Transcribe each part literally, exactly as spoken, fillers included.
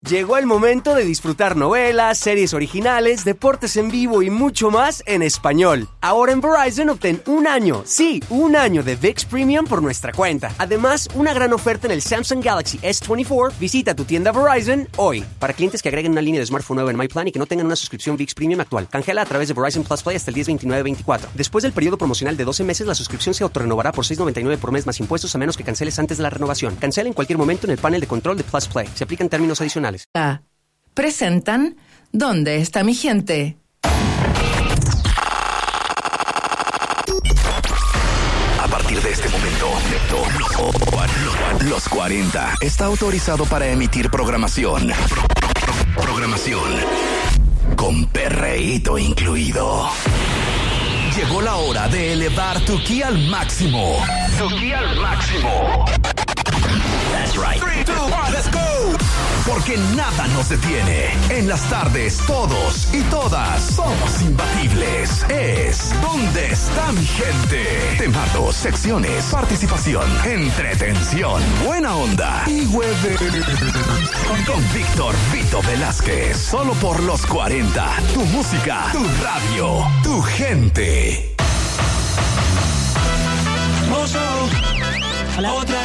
Llegó el momento de disfrutar novelas, series originales, deportes en vivo y mucho más en español. Ahora en Verizon obtén un año, sí, un año de V I X Premium por nuestra cuenta. Además, una gran oferta en el Samsung Galaxy S veinticuatro. Visita tu tienda Verizon hoy. Para clientes que agreguen una línea de smartphone nueva en MyPlan y que no tengan una suscripción V I X Premium actual, canjela a través de Verizon Plus Play hasta el diez veintinueve veinticuatro. Después del periodo promocional de doce meses, la suscripción se autorrenovará por seis noventa y nueve por mes más impuestos a menos que canceles antes de la renovación. Cancela en cualquier momento en el panel de control de Plus Play. Se aplican términos adicionales. Ah, presentan ¿Dónde está mi gente? A partir de este momento, Los cuarenta está autorizado para emitir programación. Programación con perreíto incluido. Llegó la hora de elevar tu ki al máximo. Tu ki al máximo. That's right. three, two, one, let's go. Porque nada nos detiene. En las tardes, todos y todas somos imbatibles. Es ¿Dónde está mi gente? Temados, secciones, participación, entretención, buena onda y hueve. Con, con Víctor Vito Velázquez. Solo por los cuarenta. Tu música, tu radio, tu gente. Mozo. Hola. Otra.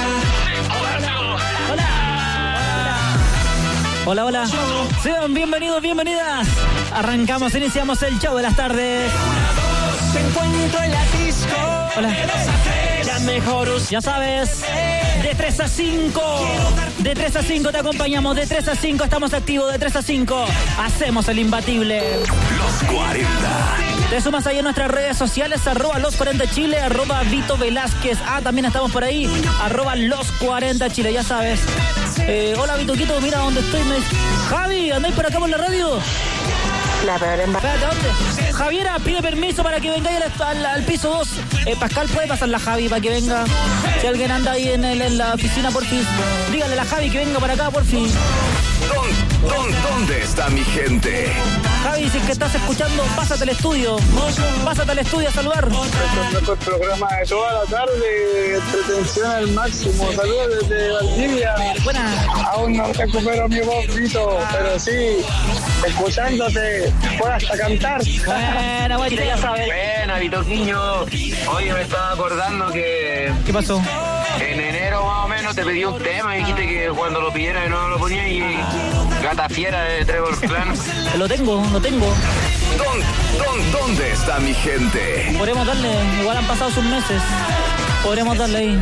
Hola, hola. Sean bienvenidos, bienvenidas. Arrancamos, iniciamos el show de las tardes. Te encuentro en la disco. Hola. La mejor, ya sabes. De tres a cinco. De tres a cinco te acompañamos. De tres a cinco estamos activos. De tres a cinco hacemos el imbatible. Los cuarenta. Te sumas ahí en nuestras redes sociales. Arroba los cuarenta Chile. Arroba Vito Velázquez. Ah, también estamos por ahí. Arroba los cuarenta Chile, ya sabes. Eh, hola Vitoquito, mira dónde estoy. Me... Javi, ¿andáis por acá por la radio? La peor en... Espérate, ¿dónde? Javiera, pide permiso para que vengáis al, al, al piso dos. Eh, Pascal, ¿puede pasar la Javi para que venga? Si alguien anda ahí en, el, en la oficina, por fin, dígale a la Javi que venga para acá, por fin. ¿Dónde, dónde, ¿Dónde está mi gente? Javi, si es que estás escuchando, pásate al estudio. Pásate al estudio a saludar. Este es el programa de toda la tarde, entretención al máximo. Saludos desde Valdivia. Buena. Aún no recupero mi voz, Vito, pero sí, escuchándote, puedo hasta cantar. Buena, guachita, ya sabes. Buena, Vitoquiño. Oye, me estaba acordando que... ¿Qué pasó? En enero más o menos te pedí un tema y dijiste que cuando lo pidiera no lo ponía y... Gata Fiera de Trevor Clan. Lo tengo, lo tengo. ¿Dónde, dónde, ¿Dónde está mi gente? Podremos darle, igual han pasado sus meses. Podremos darle ahí.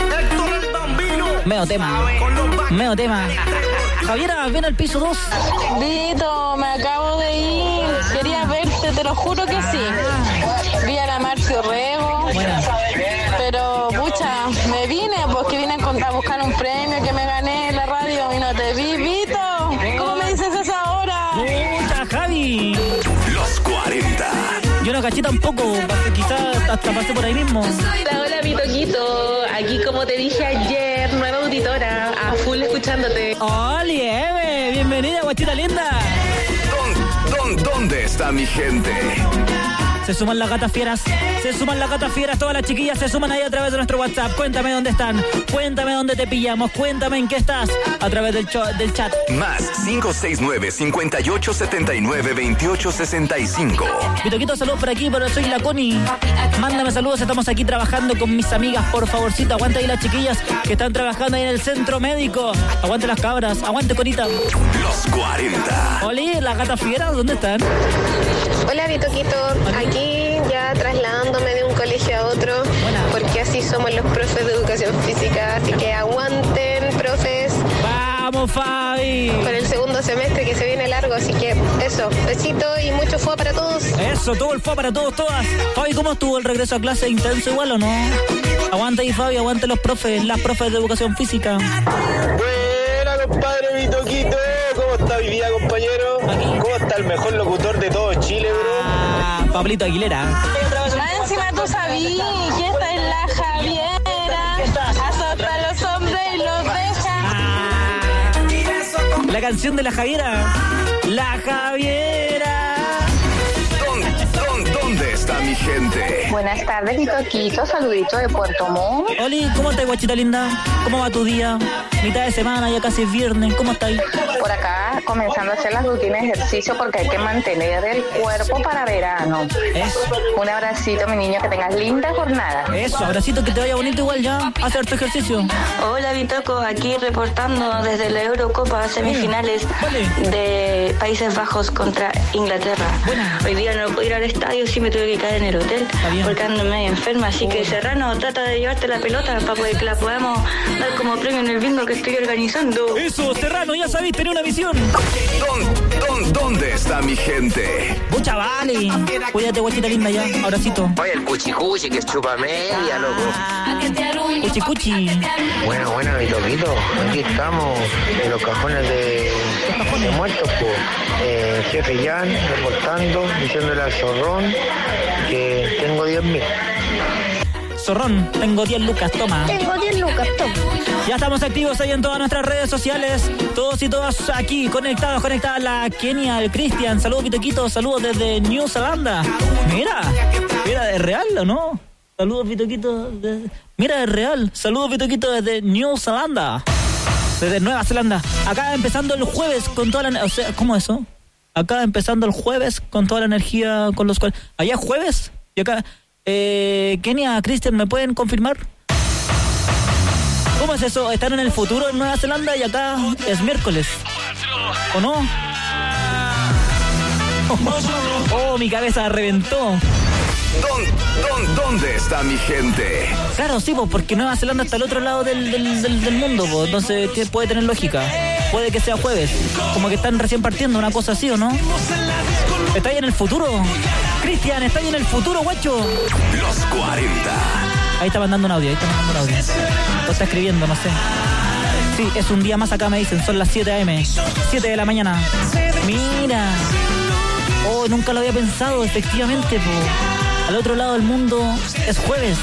Meo tema. Meo tema. Javiera, ven al piso dos. Vito, me acabo de ir. Quería verte, te lo juro que sí. Vi a la Marcio Rego. Buena. Pero, pucha, me vine porque vine a buscar un premio que me gané en la radio y no te vi, Vito. ¿Cómo me dices eso ahora? Pucha, Javi. Los cuarenta. Yo no caché tampoco, quizás hasta pasé por ahí mismo. Hola, hola, Vitoquito. Aquí, como te dije ayer, nueva auditora, a full escuchándote. ¡Hola, Eve! Bienvenida, guachita linda. ¿Dónde, dónde, ¿Dónde está mi gente? Se suman las gatas fieras, se suman las gatas fieras, todas las chiquillas se suman ahí a través de nuestro WhatsApp. Cuéntame dónde están, cuéntame dónde te pillamos, cuéntame en qué estás a través del, cho- del chat. Más cinco seis nueve, cinco ocho, siete nueve, dos ocho seis cinco. Vitoquito, saludos por aquí, pero soy la Connie. Mándame saludos, estamos aquí trabajando con mis amigas, por favorcito. Aguante ahí las chiquillas que están trabajando ahí en el centro médico. Aguante las cabras, aguante Conita. Los cuarenta. Oli, las gatas fieras, ¿dónde están? Hola, Vitoquito. Aquí ya trasladándome de un colegio a otro, porque así somos los profes de educación física. Así que aguanten, profes. ¡Vamos, Fabi! Con el segundo semestre que se viene largo, así que eso, besito y mucho fuego para todos. Eso, todo el fuego para todos, todas. Fabi, ¿cómo estuvo el regreso a clase? ¿Intenso igual o no? Aguanta ahí, Fabi, aguante los profes, las profes de educación física. Buena, compadre Vitoquito. ¿Cómo está hoy día, compañero? Aquí. ¿Cómo está el mejor locutor de todo Chile, bro? Ah, Pablito Aguilera. Ah, encima tú sabías que esta es la Javiera. Azota a los hombres y los deja. Ah, la canción de la Javiera. La Javiera. ¿Dónde, dónde, ¿Dónde está mi gente? Buenas tardes, Vitoquito. Saludito de Puerto Montt. Oli, ¿cómo estás, guachita linda? ¿Cómo va tu día? Mitad de semana, ya casi es viernes. ¿Cómo estás? Por acá, comenzando a hacer las rutinas de ejercicio porque hay que mantener el cuerpo para verano. Eso. Un abracito, mi niño, que tengas linda jornada. Eso, abracito, que te vaya bonito igual ya. Hacer tu ejercicio. Hola, Bitoco, aquí reportando desde la Eurocopa semifinales vale. de Países Bajos contra Inglaterra. Buena. Hoy día no pude ir al estadio, sí me tuve que quedar en el hotel porque ando medio enferma, así oh. que Serrano, trata de llevarte la pelota para poder que la podamos dar como premio en el bingo que estoy organizando. Eso, Serrano, ya sabéis, tenía una visión. ¿Dónde, dónde, ¿Dónde está mi gente? Mucha vale. Cuídate, guachita linda ya. Abracito. Oye, el cuchicuchi que es chupa media, loco. Cuchicuchi. Bueno, bueno, mi loquito. Aquí estamos en los cajones de, de muertos, pues. Eh, jefe Jan reportando, diciéndole al zorrón que tengo diez mil. Zorrón, tengo diez lucas, toma. Tengo diez lucas, toma. Ya estamos activos ahí en todas nuestras redes sociales. Todos y todas aquí conectados, conectadas. La Kenia, el Cristian. Saludos, Vitoquito. Saludos desde New Zelanda. Mira, mira, ¿es real o no? Saludos, Vitoquito. De... Mira, es real. Saludos, Vitoquito, desde New Zelanda. Desde Nueva Zelanda. Acá empezando el jueves con toda la... O sea, ¿cómo eso? Acá empezando el jueves con toda la energía con los cuales... ¿Allá es jueves? Y acá... Eh, Kenia, Cristian, ¿me pueden confirmar? ¿Cómo es eso? ¿Están en el futuro en Nueva Zelanda y acá es miércoles? ¿O no? Oh, oh, mi cabeza reventó. ¿Dónde, dónde, ¿Dónde está mi gente? Claro, sí, pues, porque Nueva Zelanda está al otro lado del, del, del, del mundo, pues, entonces puede tener lógica. Puede que sea jueves, como que están recién partiendo, una cosa así, ¿o no? ¿Está ahí en el futuro? Cristian, ¿está ahí en el futuro, guacho? Los cuarenta. Ahí está mandando un audio, ahí está mandando un audio. Lo está escribiendo, no sé. Sí, es un día más acá, me dicen, son las siete a eme siete de la mañana. Mira. Oh, nunca lo había pensado, efectivamente, po. Al otro lado del mundo es jueves.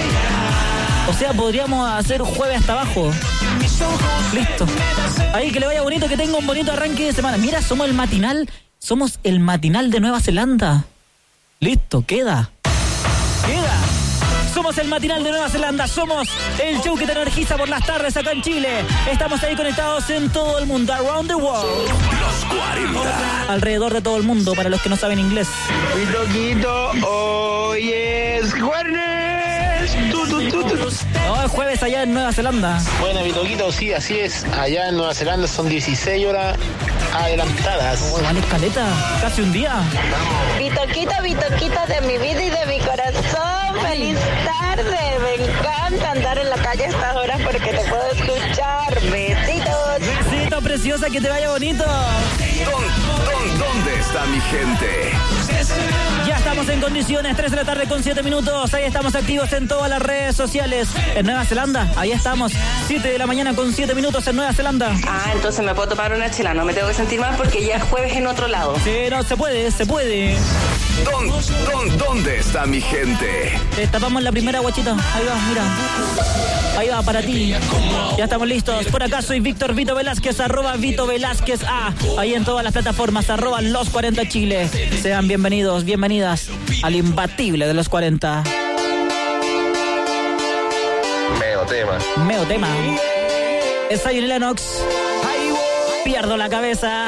O sea, podríamos hacer jueves hasta abajo. Listo. Ahí, que le vaya bonito, que tenga un bonito arranque de semana. Mira, somos el matinal, somos el matinal de Nueva Zelanda. Listo, queda. Queda. Somos el matinal de Nueva Zelanda, somos el show que te energiza por las tardes acá en Chile. Estamos ahí conectados en todo el mundo, around the world. Los cuarenta. Alrededor de todo el mundo, para los que no saben inglés. Mi loquito, hoy es jueves. Tu, tu, tu, tu. No, es jueves allá en Nueva Zelanda. Bueno, mi loquito, sí, así es. Allá en Nueva Zelanda son dieciséis horas adelantadas. Oh, vale, escaleta, casi un día. Vitoquito, Vitoquito de mi vida y de mi corazón. Feliz tarde. Me encanta andar en la calle a estas horas porque te puedo escuchar. Besitos. Besito, preciosa, que te vaya bonito. ¿Dónde, dónde está mi gente? Ya estamos en condiciones, tres de la tarde con siete minutos. Ahí estamos activos en todas las redes sociales. En Nueva Zelanda, ahí estamos. siete de la mañana con siete minutos en Nueva Zelanda. Ah, entonces me puedo tomar una chela. No me tengo que sentir mal porque ya es jueves en otro lado. Sí, no, se puede, se puede. ¿Dónde, dónde, ¿Dónde está mi gente? Te tapamos la primera, guachita. Ahí va, mira. Ahí va, para ti. Ya estamos listos. Por acá soy Víctor Vito Velázquez, arroba Vito Velázquez A. Ahí en todas las plataformas, arroba Los cuarenta Chile. Sean bienvenidos, bienvenidas al imbatible de Los cuarenta. Meo tema. Meo tema. Es Zion Lennox. Pierdo la cabeza.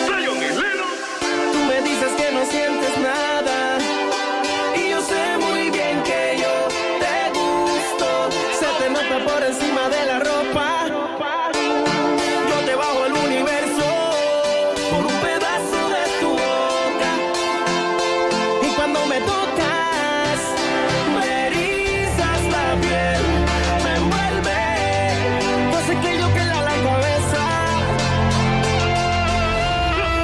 Tú me dices que no sientes nada y yo sé muy bien que yo te gusto. Se te nota por encima de la ropa. Yo te bajo el universo por un pedazo de tu boca. Y cuando me tocas, me erizas la piel, me envuelve. No sé que yo que la la cabeza.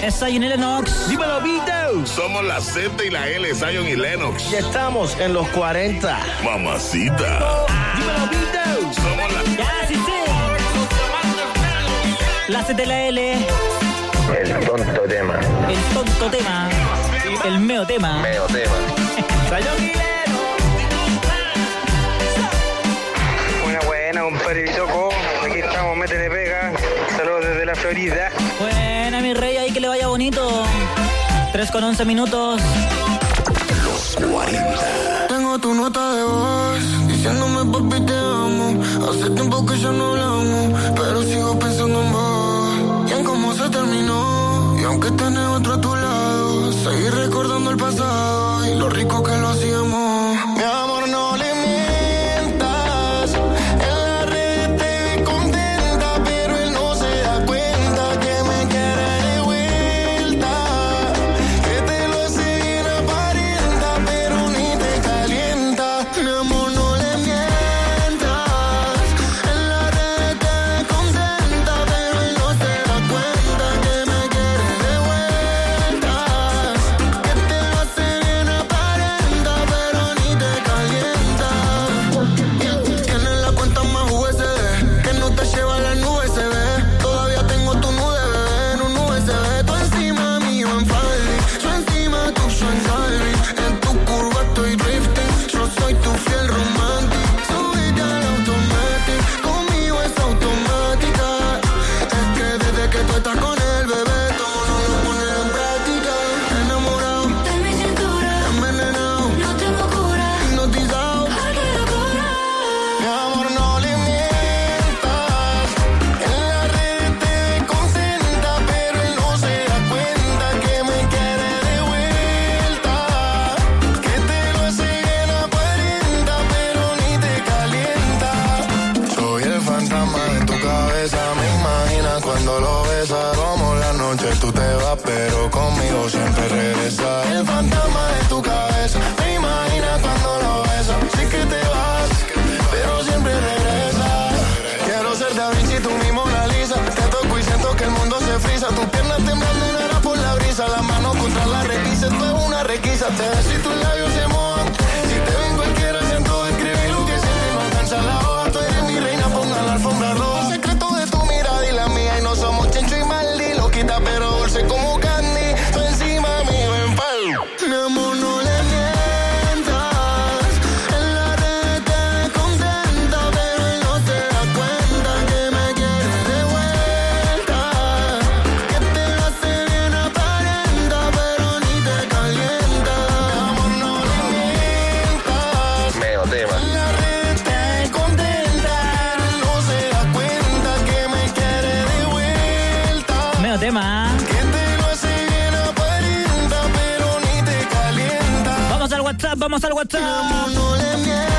Es Zion y Lennox. Dímelo, Vito. Somos la Z y la L, Zion y Lennox. Ya estamos en los cuarenta. Mamacita. Dímelo, Vito. Somos la... Ya, sí, sí. La Z y la L. El tonto tema. El tonto tema. El meo tema. Meo tema. Zion y Lennox. Buena, buena, compadre Vitoco. Aquí estamos, métele pega. Saludos desde la Florida. Buena, mi rey, ahí que le vaya bonito. tres con once minutos. Los cuarenta. Tengo tu nota de voz diciéndome papi te amo. Hace tiempo que ya no hablamos, pero sigo pensando en vos y en cómo se terminó. Y aunque tenés otro a tu lado, seguir recordando el pasado y lo rico que lo hacíamos. Mi amor, no le mientas. En la red te ve contenta, pero él no se da cuenta que me quiere de vuelta. Que te lo hace bien aparenta, pero ni te calienta. Mi amor, no le mientas. En la red te ve contenta, pero él no se da cuenta que me quiere de vuelta. Que te lo hace bien aparenta, pero ni te calienta. Tienes la cuenta más U S B, que no te lleva a la nube, se ve. Todavía tengo tu nude, bebé, en un U S B. Tú encima mío en Faldi, yo encima tuyo en Salvi. En tu curva estoy drifting, yo soy tu fiel romántico. Subite al automatic, conmigo es automática. Es que desde que tú estás con él, bebé, todo no lo pones en práctica. Enamorado de mi cintura, envenenado, no tengo cura, hipnotizado, ay qué locura. Mi amor, no le mientas. En la red te ve contenta, pero él no se da cuenta que me quiere de vuelta. Que te lo hace bien aparenta, pero ni te calienta. Soy el fantasma de tu cabeza, me imaginas cuando lo besas. Como la noche tú te vas, pero conmigo siempre regresas. El fantasma de tu cabeza, me imaginas cuando lo besas. Sí que te vas, pero siempre regresas. Quiero ser Da Vinci, tú mi Mona Lisa. Te toco y siento que el mundo se frisa. Tus piernas temblando una hora por la brisa. Las manos contra la repisa, esto es una requisa. Te beso y tus labios se mojan. Si te ven cualquiera, siento escribir lo que siento y no alcanza la hoja. Tú eres mi reina, ponga la alfombra roja. El secreto de tu mirada y la mía, y no somos Chencho y Maldi. Loquita pero dulce como candy. Tú encima mío en palo. Mi amor, no le mientas. En la red te ve contenta, pero él no se da cuenta que me quiere de vuelta. Que te lo hace bien aparenta, pero ni te calienta. Mi amor, no le mientas. Meo tema. En la red te ve contenta, pero él no se da cuenta que me quiere de vuelta. Meo tema. Que te lo hace bien aparenta, pero ni te calienta. Vamos al WhatsApp, vamos al WhatsApp. No le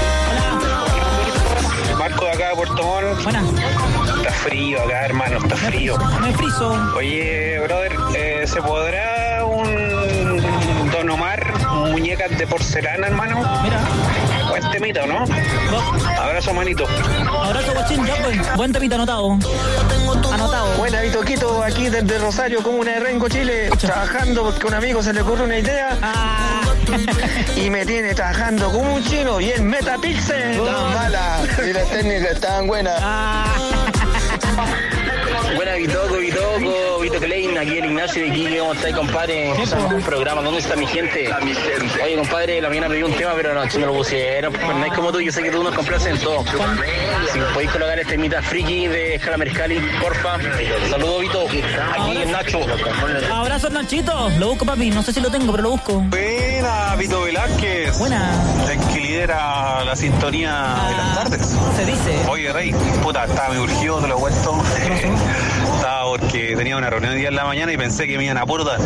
Marco de acá de Puerto Montt. Buena. Está frío acá, hermano, está frío. Me friso. Oye, brother, eh, ¿se podrá un Don Omar, muñecas de porcelana, hermano? Mira. Buen temita, ¿no? Abrazo, manito. Abrazo, guachín, ya pues. Buen temita anotado. Anotado. Buena, Vitoquito, aquí desde Rosario, comuna de Rengo, Chile. Trabajando porque a un amigo se le ocurre una idea. Ah. Y me tiene trabajando como un chino y en Metapixel. Estaban malas y las técnicas estaban buenas. Ah. Buena, Vitoco, Vitoco, Vito Klein, aquí el Ignacio de Iquique. ¿Cómo estáis, compadre? Un programa, ¿dónde está mi gente? Oye, compadre, la mañana pedí un tema, pero no, no lo pusieron. Pues no es como tú, yo sé que tú nos complaces en todo. Si podéis colocar este mitad friki de Escala Mercalli, porfa. Saludos, Vito. Aquí es Nacho. Abrazo, Nachito. Lo busco, papi. No sé si lo tengo, pero lo busco. Buena, Vito Velázquez. Buena. El que lidera la sintonía ah, de las tardes. Se dice. Oye, Rey, puta, estaba muy urgido, te lo cuento. Estaba porque tenía una reunión de día en la mañana y pensé que me iban a puerta.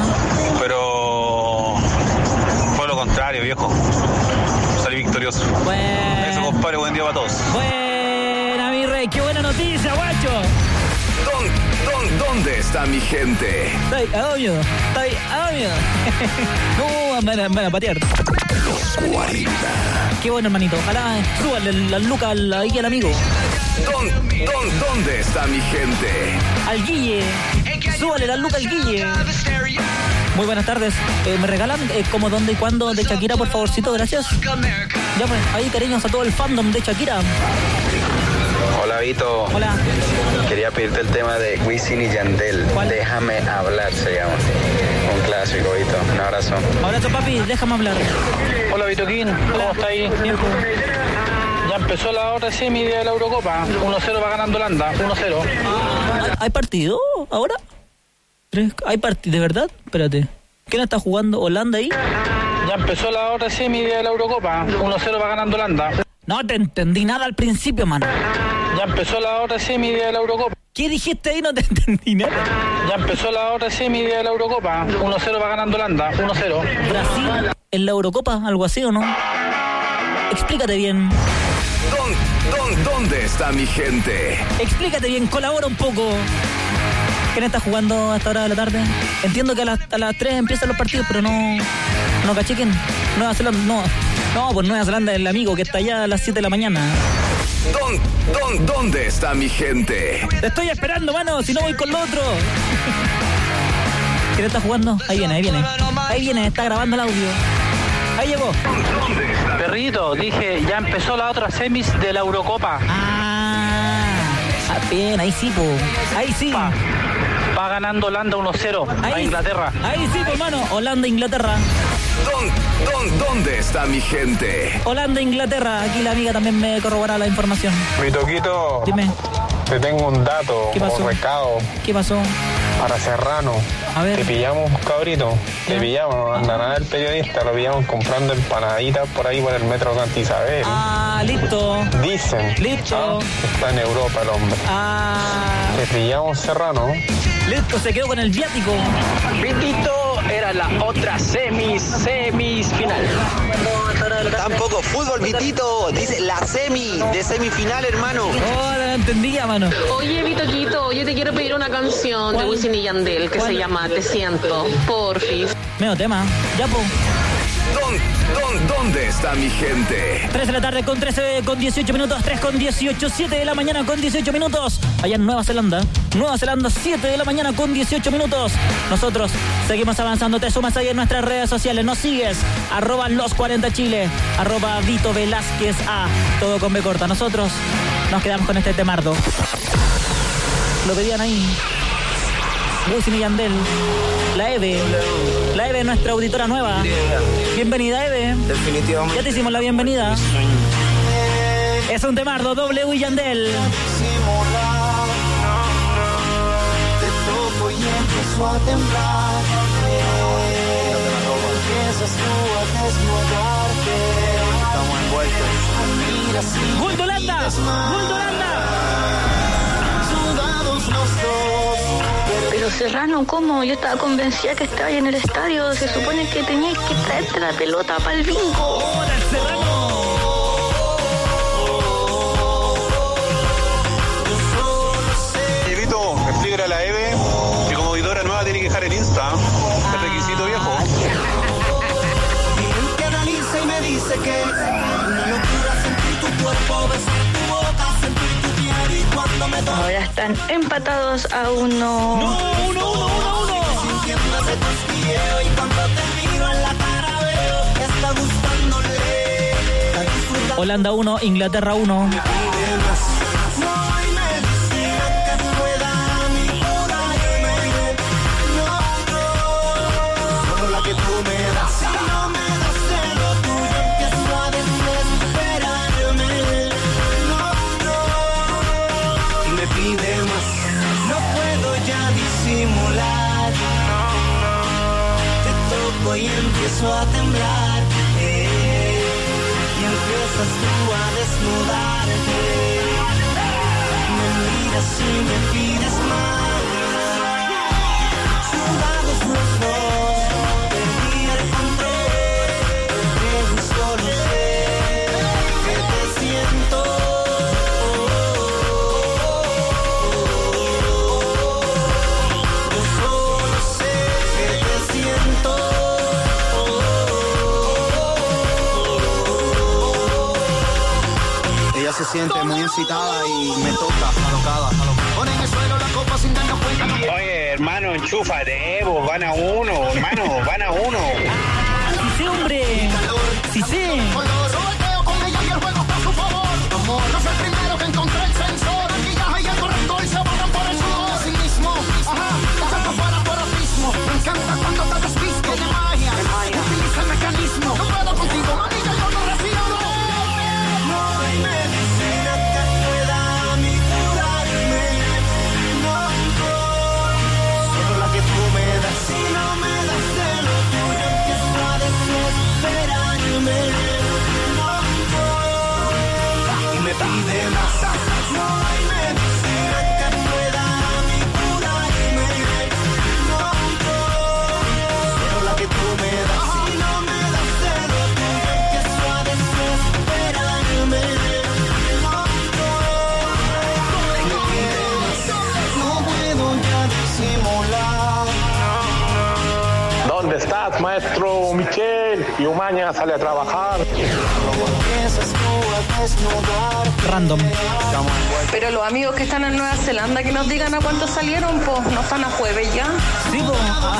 Pero fue lo contrario, viejo. Salí victorioso. Bueno. Eso, compadre, buen día para todos. Buena, mi rey, qué buena noticia, guacho. ¿Dónde, dónde está mi gente? Estoy obvio, estoy obvio. No, van a, van a patear. Los cuarenta. Qué bueno, hermanito. Ojalá súbale las lucas al, ahí al amigo. ¿Dónde, dónde, ¿Dónde está mi gente? Al Guille. súbale la Luca al Guille. Muy buenas tardes. Eh, ¿Me regalan eh, como dónde y cuándo de Shakira, por favorcito? Gracias. Ya pues, ahí cariños a todo el fandom de Shakira. Hola Vito. Hola. Quería pedirte el tema de Wisin y Yandel. ¿Cuál? Déjame hablar se llama. Un clásico, Vito. Un abrazo. Abrazo, papi. Déjame hablar. Hola Vito King. ¿Cómo está ahí? Bien. Ya empezó la otra semi de la Eurocopa. uno cero va ganando Holanda. uno cero. ¿Hay partido ahora? ¿Hay partido? ¿De verdad? Espérate. ¿Quién está jugando? ¿Holanda ahí? Ya empezó la otra semi de la Eurocopa. uno cero va ganando Holanda. No te entendí nada al principio, mano. Ya empezó la otra semi de la Eurocopa. ¿Qué dijiste ahí? No te entendí nada. Ya empezó la otra semi de la Eurocopa. uno cero va ganando Holanda. uno cero. ¿Brasil en la Eurocopa? ¿Algo así o no? Explícate bien. ¿Dónde, dónde está mi gente? Explícate bien, colabora un poco. ¿Quién está jugando a esta hora de la tarde? Entiendo que a las, a las tres empiezan los partidos, pero no... No caché quién. Nueva Zelanda, no. No, pues Nueva Zelanda es el amigo que está allá a las siete de la mañana. ¿Dónde, dónde, dónde está mi gente? Te estoy esperando, mano, si no voy con lo otro. ¿Quién está jugando? Ahí viene, ahí viene. Ahí viene, está grabando el audio. Ahí llegó. Perrito, dije, ya empezó la otra semis de la Eurocopa. Ah, bien, ahí sí, po. Ahí sí. Va, va ganando Holanda uno cero a Inglaterra. Ahí sí, po, mano. Holanda, Inglaterra. ¿Dónde, dónde, dónde está mi gente? Holanda, Inglaterra. Aquí la amiga también me corroborará la información. Mi Toquito. Dime. Te tengo un dato. ¿Qué pasó? Un recado. ¿Qué pasó? Para Serrano. A ver. Te pillamos, cabrito. Te pillamos. No anda nada el periodista. Lo pillamos comprando empanaditas por ahí por el metro Cantisabel. Ah, listo. Dicen. Listo. Ah, está en Europa el hombre. Ah. Te pillamos, Serrano. Listo, se quedó con el viático. Vitito era la otra semis, semis final. Tampoco fútbol, Vitito. Dice la semi, de semifinal, hermano. Oh, no entendía, mano. Oye, Vitoquito, yo te quiero pedir una canción ¿Cuál? de Wisin y Yandel que ¿Cuál? se llama Te Siento, porfis. Medio tema. Ya, po. ¿Dónde, dónde, dónde está mi gente? tres de la tarde con trece, con dieciocho minutos, tres con dieciocho, siete de la mañana con dieciocho minutos. Allá en Nueva Zelanda. Nueva Zelanda, siete de la mañana con dieciocho minutos. Nosotros seguimos avanzando. Te sumas ahí en nuestras redes sociales. Nos sigues. Arroba los cuarenta Chile. Arroba Vito Velázquez A. Todo con B corta. Nosotros nos quedamos con este temardo. Lo pedían ahí. Wisin y Yandel. La Eve. La Eve, nuestra auditora nueva. Bienvenida, Eve. Definitivamente. Ya te hicimos la bienvenida. Es un temardo, W y Yandel. Te toco y empiezo a temblar. Empiezas tú a desnudarte. Estamos envueltos. ¡Gol de Holanda! ¡Gol de Holanda! Sudados los dos. Pero Serrano, ¿cómo? Yo estaba convencida que estaba ahí en el estadio. Se supone que tenías que traerte la pelota para el bingo. ¡Hola, Serrano! Vito, explícale a la Eve que como auditora nueva tiene que dejar el Insta. El requisito viejo. Miren que analiza y me dice que una locura sentir tu cuerpo, besar tu boca, sentir tu piel y cuando me toca. Ahora están empatados a uno. ¡No! ¡Uno, uno, uno, uno! Sintiendo ese cosquilleo y cuando te miro en la cara veo que está gustándole. Holanda uno, Inglaterra uno. Y empiezo a temblar, eh, y empiezas tú a desnudarte. Me miras y me pides más. Sudados los dos, perdí el control. Entre un solo sé que te siento. Yo solo sé que te siento. siente muy incitada y me toca alocada. Pone en el suelo la copa sin darnos cuenta. Oye, hermano, enchúfate, vos, van a uno, hermano, van a uno. Sí, hombre. Sí, sí. No soy el primero que encontré el sensor. Aquí ya hay el corrector y se borran por el sudor. Así mismo, ajá, salto fuera por abismo. Me encanta cuando te desvisto de magia. Utiliza el mecanismo. No puedo contigo, mami, ya yo no respiro. No hay medicina que pueda a mí curarme. No, no, solo la que tú me das. Si no me das de lo tuyo, empiezo a desesperarme. Me pide más. No hay medicina que pueda a mí curarme. No, no, solo la que tú me das. Si no me das de lo tuyo, empiezo a desesperarme. No, no, me pide más. No puedo ya disimular. ¿Dónde estás, maestro Michel? Y Umaña sale a trabajar. Random. Pero los amigos que están en Nueva Zelanda, que nos digan a cuánto salieron, pues no están a jueves ya. Sí, po. Ah.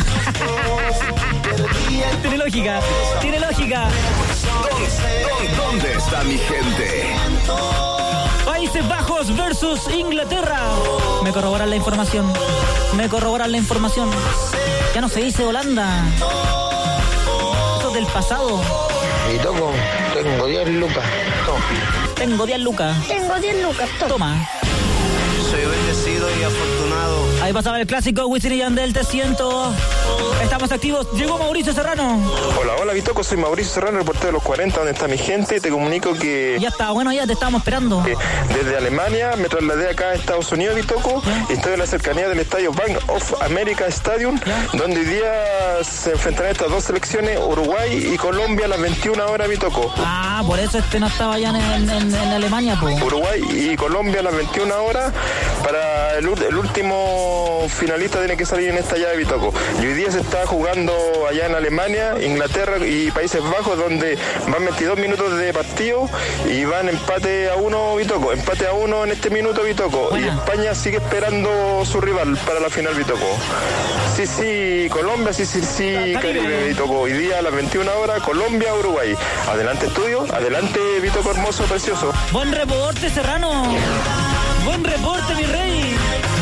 Tiene lógica, tiene lógica. ¿Dónde, dónde está mi gente? Países Bajos versus Inglaterra. Me corroboran la información. Me corroboran la información. Ya no se dice Holanda. Eso es del pasado. Y toco, tengo diez lucas. Toma. Tengo diez lucas. Tengo diez lucas. Toma. Toma. Soy bendecido y afortunado. Ahí pasaba el clásico Wisin y Yandel, te siento. Estamos activos. Llegó Mauricio Serrano. Hola, hola Bitoco, soy Mauricio Serrano, reportero de los cuarenta, donde está mi gente. Te comunico que... Ya está, bueno, ya te estábamos esperando. Desde Alemania me trasladé acá a Estados Unidos, Bitoco, y estoy en la cercanía del estadio Bank of America Stadium, ¿ya? Donde hoy día se enfrentarán estas dos selecciones, Uruguay y Colombia, a las veintiuna horas, Bitoco. Ah, por eso este no estaba allá en, en, en, en Alemania, po. Uruguay y Colombia a las veintiuna horas. Para el, el último finalista tiene que salir en esta llave, Bitoco. Y hoy día se está jugando allá en Alemania, Inglaterra y Países Bajos, donde van veintidós minutos de partido y van empate a uno, Bitoco. Empate a uno en este minuto, Bitoco. Buena. Y España sigue esperando su rival para la final, Bitoco. Sí, sí, Colombia, sí, sí, sí, Caribe, Bitoco. Hoy día a las veintiuna horas, Colombia, Uruguay. Adelante, estudio. Adelante, Bitoco hermoso, precioso. Buen reporte, Serrano. Buen reporte, mi rey.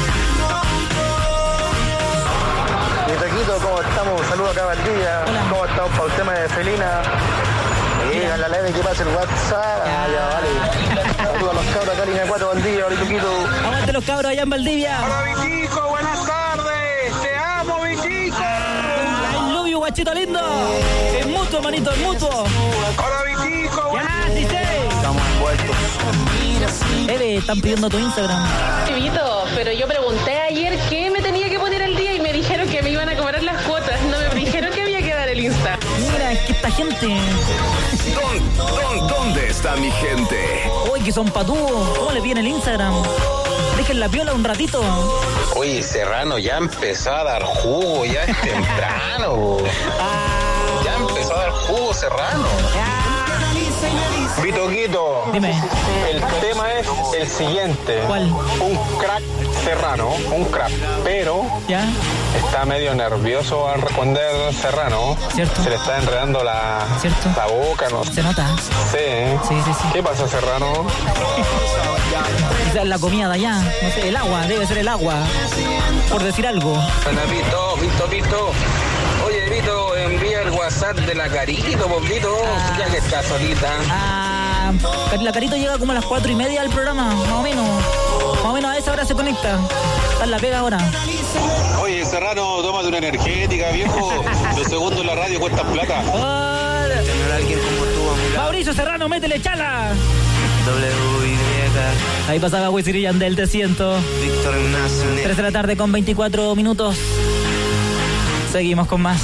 Mi taquito, ¿cómo estamos? Saludos acá, Valdivia. Hola. ¿Cómo estamos para el tema de Felina? Llega la leve que pasa el WhatsApp. Ah, ya, vale. Saludos a los cabros acá, línea cuatro, Valdivia, ahorita Tuquito. Aguante los cabros allá en Valdivia. Hola, Vitico, buenas tardes. Te amo, Vitico. I love you, guachito lindo. Es mutuo, manito, es mutuo. Hola, Vitico. Ya, sí, sí. Estamos envueltos. Eve, están pidiendo tu Instagram. Vito, pero yo pregunté ayer qué me tenía que poner al día y me dijeron que me iban a cobrar las cuotas. No me dijeron que había que dar el Insta. Mira, es que esta gente... ¿Dónde, dónde, dónde está mi gente? Uy, que son patúos. ¿Cómo le piden el Instagram? Dejen la piola un ratito. Oye, Serrano ya empezó a dar jugo, ya es temprano. Ah. Ya empezó a dar jugo, Serrano. Ya. Vitoquito, dime. El tema es el siguiente. ¿Cuál? Un crack Serrano, un crack, pero ya está medio nervioso al responder Serrano. ¿Cierto? Se le está enredando la, la boca, ¿no? Se nota. Sí. Sí, sí, sí. ¿Qué pasa, Serrano? Quizás la comida de allá, no sé, el agua, debe ser el agua, por decir algo. Bueno, Vito, Vito, Vito. Oye, Vito, envía el WhatsApp de la Carito, pues, Vito, ah, ya que está solita. Ah, la Carito llega como a las cuatro y media del programa, más o menos. Más o menos a esa hora se conecta. Está en la pega ahora. Oye, Serrano, tómate una energética, viejo. Los segundos en la radio cuestan plata. Hola. Tener a alguien como tú a mi lado. Mauricio Serrano, métele chala. W Y. Ahí pasaba Wisin y Yandel, te siento. Víctor Ignacio. tres de la tarde con veinticuatro minutos. Seguimos con más.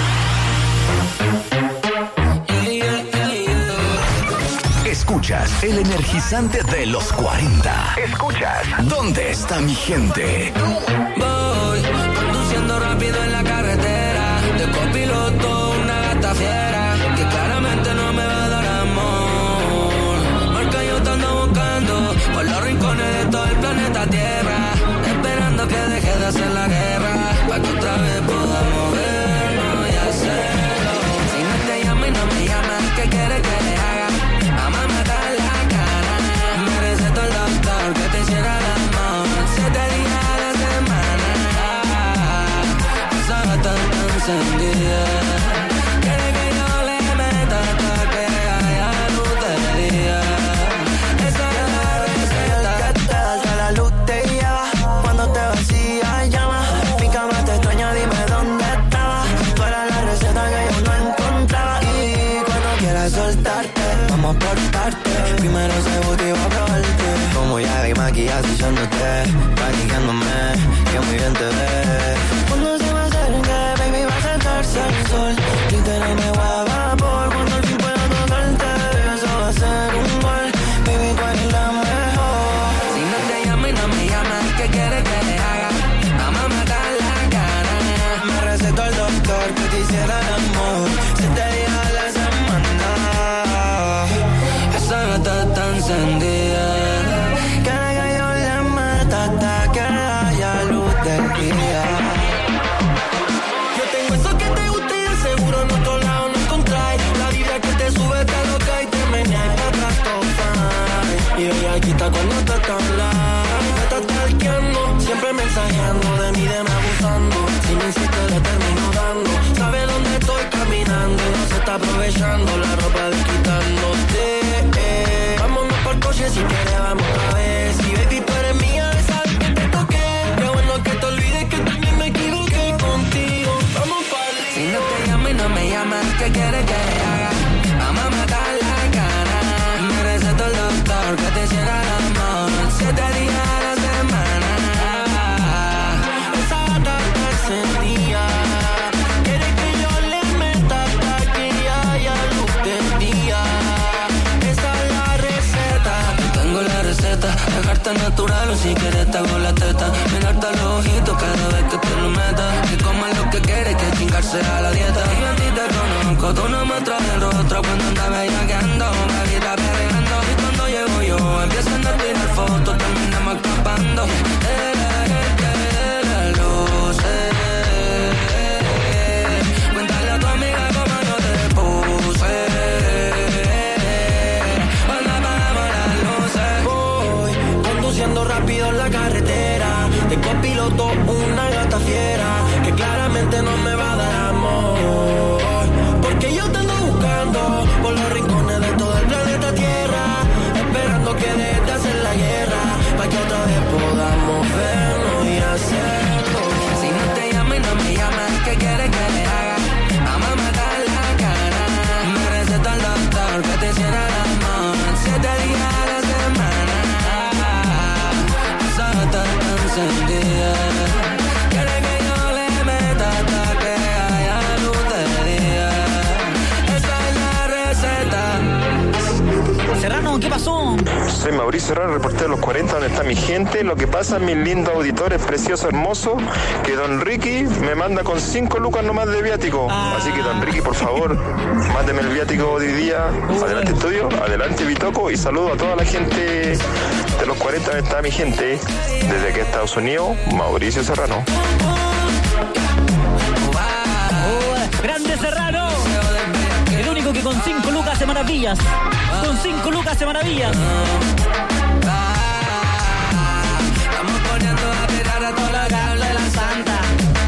Escuchas el energizante de los cuarenta. Escuchas ¿Dónde está mi gente? Voy conduciendo rápido en la carretera, de copiloto una gata fiera que claramente no me va a dar amor, porque yo te ando buscando encendida. Quiere que yo le meta hasta que haya luz del día. Esa es la receta. Que te hace la luz te lleva. Cuando te vacía llama. Mi cama te extraña, dime dónde estaba. Tú eras la receta que yo no encontraba. Y cuando quieras soltarte, vamos por parte. Primero se botó a probarte. Como ya vi maquillaje usándote, practicándome, que muy bien te ves. Cuando se me acerque, baby, va a saltarse el sol. Literal me voy a vapor cuando al fin pueda tocarte. Eso va a ser un gol, baby, tú eres la mejor. Si no te llamo y no me llamas, ¿qué quieres que le haga? Vamos a matar la cara. Me recetó el doctor que te hiciera el amor. Siete días a la semana. Esa gata está encendida. Quiere que yo le meta hasta que haya luz del día. Yo tengo eso que te gusta y de seguro en otro lado no encontráis. La vibra que te sube te loca y te menea y para atrás tocar. Y ella quita cuando te está hablando. Me está stalkeando, siempre mensajeando de mí, de me abusando. Si me insiste le termino dando. Sabe dónde estoy caminando y no se está aprovechando la ropa de quitándote. Eh. Vámonos por coche si quieres vamos otra vez. Y baby tú eres mía, sabes que te toqué. Qué bueno que te olvides que también me equivoqué contigo. Vamos para el Si no te llamo y no me llamas, ¿qué quieres que le haga? Vamos a matar la cara. Me recetó el doctor que te hiciera el amor. Siete días a la semana. Esa gata está encendida. Quiere que yo le meta hasta que haya luz del día. Esa es la receta. Tengo la receta, dejarte natural o si quieres te hago la teta. Mirarte a los ojitos cada vez que te lo metas. Que comas lo que quieres, que chingarse a la dieta. Y a ti te conozco, tú no me traes el rostro cuando andas bellaqueando. Me grita perreando y cuando llego yo empiezan a tirar fotos, terminamos escapando. De la gente de la luz. Cuéntale a tu amiga cómo yo te puse. Cuando apagamos las luces. Voy conduciendo rápido en la carretera. De copiloto una gata fiera que claramente no me va a dar amor. Porque yo te ando buscando por los rincones de todo el planeta Tierra. Esperando que dejes de hacer la guerra para que otra vez podamos vernos y hacerlo. Si no te llamo y no me llamas, ¿qué quieres que le haga? Vamos a matar la cara. Me receta el doctor que te hiciera el amor. Siete días a la semana. Esa gata está encendida. Quiere que yo le meta hasta que haya luz del día. Esa es la receta. Serrano, ¿qué pasó? Soy Mauricio Serrano, reportero de los cuarenta, donde está mi gente. Lo que pasa, mis lindos auditores, precioso, hermoso, que don Ricky me manda con cinco lucas nomás de viático. Ah. Así que don Ricky, por favor, mándeme el viático hoy día. Adelante estudio, adelante Bitoco, y saludo a toda la gente de los cuarenta, donde está mi gente. Desde aquí a Estados Unidos, Mauricio Serrano. Oh, grande Serrano. El único que con cinco lucas hace maravillas. Con cinco lucas hace maravillas. Estamos poniendo a tirar a toda la cable de la santa.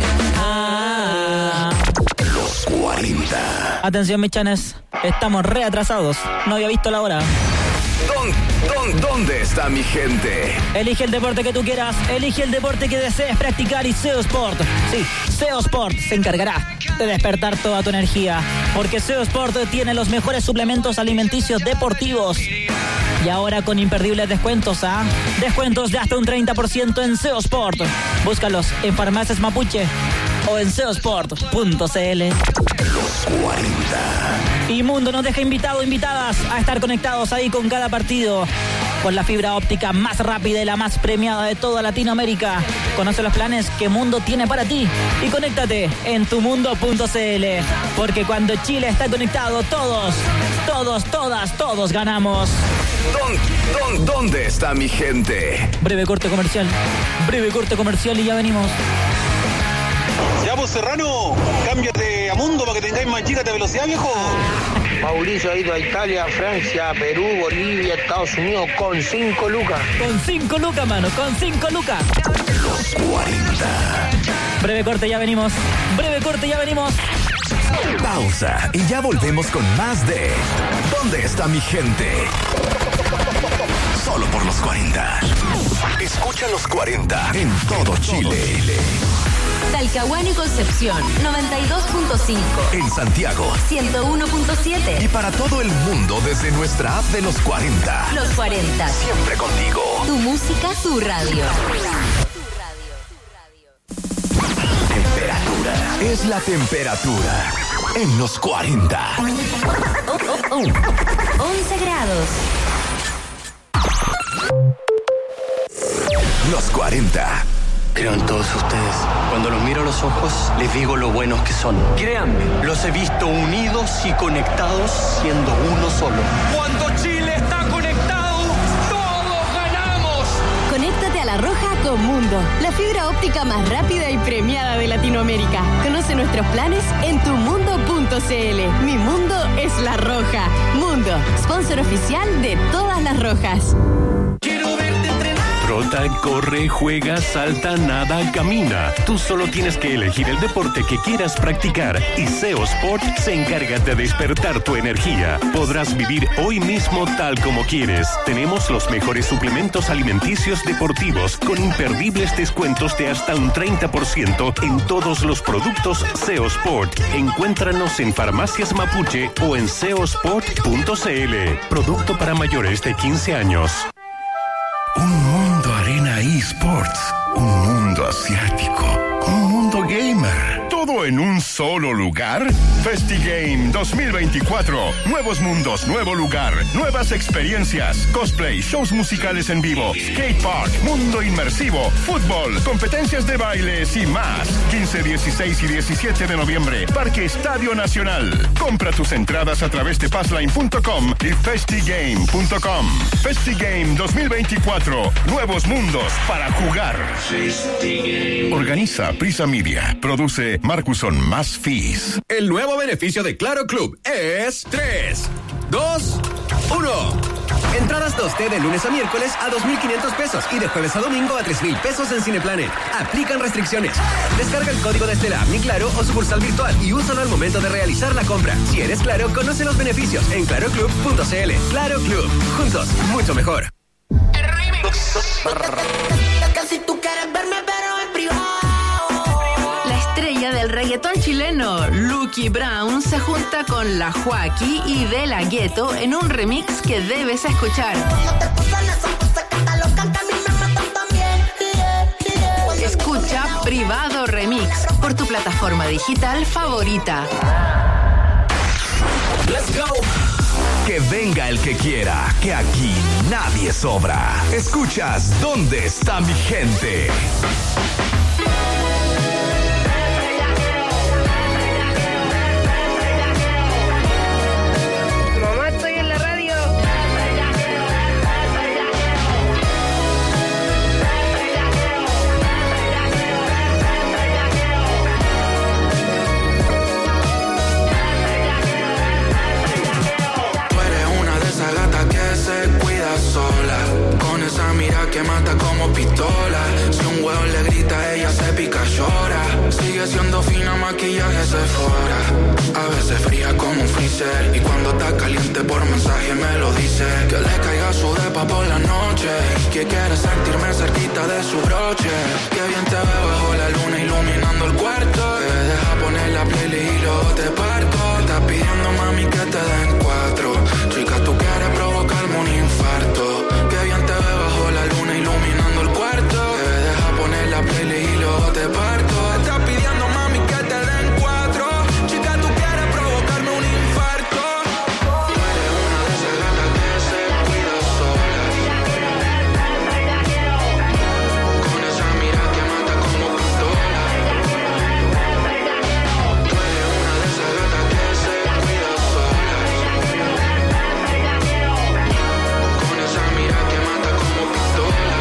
Ah. Los cuarenta. Atención, mis chanes. Estamos re atrasados. No había visto la hora. ¿Dónde, dónde, ¿Dónde está mi gente? Elige el deporte que tú quieras. Elige el deporte que desees practicar y SEO Sport. Sí, SEO Sport se encargará de despertar toda tu energía. Porque SEO Sport tiene los mejores suplementos alimenticios deportivos. Y ahora con imperdibles descuentos, ¿ah? Descuentos de hasta un treinta por ciento en SEO Sport. Búscalos en Farmacias Mapuche o en seosport punto c l. Los cuarenta. Y Mundo nos deja invitados, invitadas a estar conectados ahí con cada partido. Con la fibra óptica más rápida y la más premiada de toda Latinoamérica. Conoce los planes que Mundo tiene para ti y conéctate en tu mundo punto c l. Porque cuando Chile está conectado, todos, todos, todas, todos ganamos. ¿Dónde, dónde, ¿Dónde está mi gente? Breve corte comercial, breve corte comercial y ya venimos. Ya pues Serrano, cámbiate a Mundo para que tengáis más gigas de velocidad, viejo. Mauricio ha ido a Italia, Francia, Perú, Bolivia, Estados Unidos con cinco lucas. Con cinco lucas, mano, con cinco lucas. Los cuarenta. Breve corte, ya venimos. Breve corte, ya venimos. Pausa y ya volvemos con más de ¿Dónde está mi gente? Solo por los cuarenta. Escucha los cuarenta en todo Chile. Talcahuano y Concepción, noventa y dos punto cinco. En Santiago, ciento uno punto siete. Y para todo el mundo desde nuestra app de los cuarenta. Los cuarenta. Siempre contigo. Tu música, tu radio. Temperatura. Es la temperatura en los cuarenta. Oh, oh, oh. once grados. Los cuarenta. Creo en todos ustedes. Cuando los miro a los ojos, les digo lo buenos que son. Créanme, los he visto unidos y conectados siendo uno solo. Cuando Chile está conectado, todos ganamos. Conéctate a La Roja con Mundo, la fibra óptica más rápida y premiada de Latinoamérica. Conoce nuestros planes en tu mundo punto c l. Mi mundo es La Roja. Mundo, sponsor oficial de todas las rojas. Quiero verte entrenar. Trota, corre, juega, salta, nada, camina. Tú solo tienes que elegir el deporte que quieras practicar y Seo Sport se encarga de despertar tu energía. Podrás vivir hoy mismo tal como quieres. Tenemos los mejores suplementos alimenticios deportivos con imperdibles descuentos de hasta un treinta por ciento en todos los productos Seo Sport. Encuéntranos en Farmacias Mapuche o en seosport punto c l. Producto para mayores de quince años. Un mundo arena eSports, un mundo asiático, un mundo gamer. ¿Todo en un solo lugar? FestiGame dos mil veinticuatro. Nuevos mundos, nuevo lugar, nuevas experiencias, cosplay, shows musicales en vivo, skatepark, mundo inmersivo, fútbol, competencias de bailes y más. quince, dieciséis y diecisiete de noviembre, Parque Estadio Nacional. Compra tus entradas a través de passline punto com y festigame punto com. FestiGame dos mil veinticuatro. Nuevos mundos para jugar. Organiza Prisa Media. Produce Marcuson más Fees. El nuevo beneficio de Claro Club es tres, dos, uno. Entradas dos T de lunes a miércoles a dos mil quinientos pesos y de jueves a domingo a tres mil pesos en Cineplanet. Aplican restricciones. Descarga el código desde la app Mi Claro o sucursal virtual y úsalo al momento de realizar la compra. Si eres Claro, conoce los beneficios en claro club punto c l. Claro Club. Juntos, mucho mejor. Si tú quieres verme, pero en privado. La estrella del reggaetón chileno, Lucky Brown, se junta con La Joaquí y De La Ghetto en un remix que debes escuchar. Escucha Privado Remix por tu plataforma digital favorita. Let's go. Que venga el que quiera, que aquí nadie sobra. Escuchas ¿Dónde está mi gente? Mamá, estoy en la radio. Con esa mira que mata como pistola. Si un huevo le grita, ella se pica, llora. Sigue siendo fina, maquillaje se fuera. A veces fría como un freezer. Y cuando está caliente por mensaje me lo dice. Que le caiga su depa por la noche. Que quiere sentirme cerquita de su broche. Que bien te ve bajo la luna iluminando el cuarto. Te deja poner la playlist y luego te parto. Estás pidiendo mami que te den cuatro. Chica, tú quieres provocarme un infarto. Que bien te ve bajo la luna iluminando el cuarto. Te deja poner la playlist y luego te parto. Estás pidiendo mami que te den cuatro. Chica, tú quieres provocarme un infarto. Tú eres una de esas gatas que se cuida sola. Con esa mira que mata como pistola. Tú eres una de esas gatas que se cuida sola. Con esa mira que mata como pistola.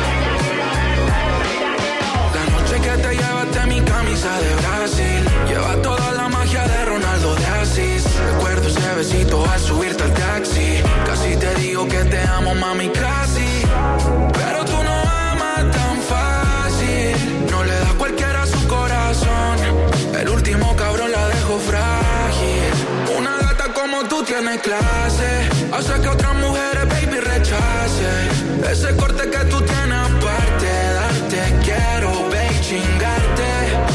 La noche que te llevaste mi camisa de Brasil. Lleva toda la magia de Ronaldo de Asís. Recuerdo ese besito al subirte al taxi. Casi te digo que te amo, mami, casi. Pero tú no amas tan fácil. No le das cualquiera a su corazón. frágil. Una gata como tú tiene clase, hace que otras mujeres, baby, rechacen. Ese corte que tú tienes aparte, darte quiero, baby, chingarte.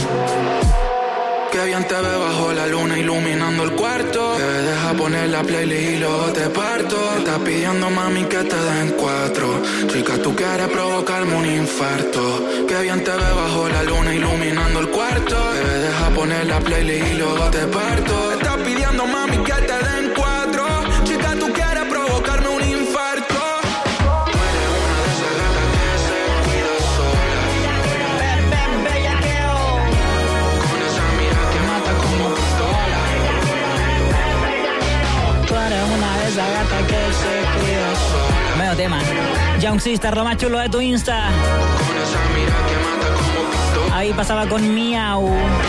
Qué bien te ve bajo la luna iluminando el cuarto. Te deja poner la playlist y luego te parto. Estás pidiendo, mami, que te den cuatro. Chica, tú quieres provocarme un infarto. Qué bien te ve bajo la luna iluminando el cuarto. Te deja poner la playlist y luego te parto. Estás pidiendo, mami, que te den cuatro. Chica, tú quieres provocarme un infarto. Esa gata que se cuida sola. Medio tema. Young Sister, lo más chulo de tu Insta. Ahí pasaba con Miau.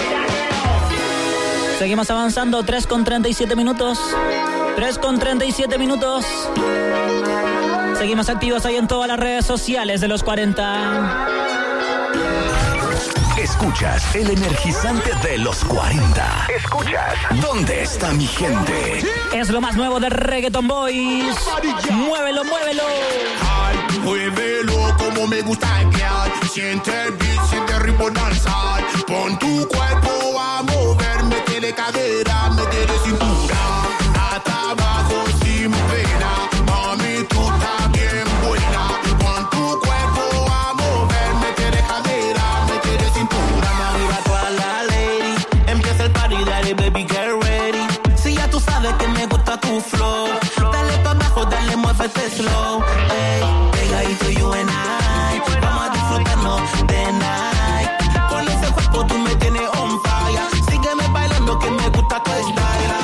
Seguimos avanzando. tres con treinta y siete minutos. tres con treinta y siete minutos. Seguimos activos ahí en todas las redes sociales de los cuarenta. Escuchas el energizante de los cuarenta. Escuchas ¿Dónde está mi gente? Es lo más nuevo de Reggaeton Boys. Muévelo, muévelo. Ay, muévelo como me gusta guiar. Siente el beat, siente el ritmo danzar. Pon tu cuerpo a mover. Métele cadera, métele cintura. Hasta abajo sin pena. Mami, tú estás bien buena. Pon tu cuerpo a mover. Métele cadera, métele cintura. Arriba toda la lady. Empieza el party, dale baby, get ready. Si ya tú sabes que me gusta tu flow, dale pa' abajo, dale, muévete slow. Ey, pegadito you and I, vamos a disfrutarnos de night. Con ese cuerpo tú me tienes on fire. Sígueme bailando que me gusta tu style.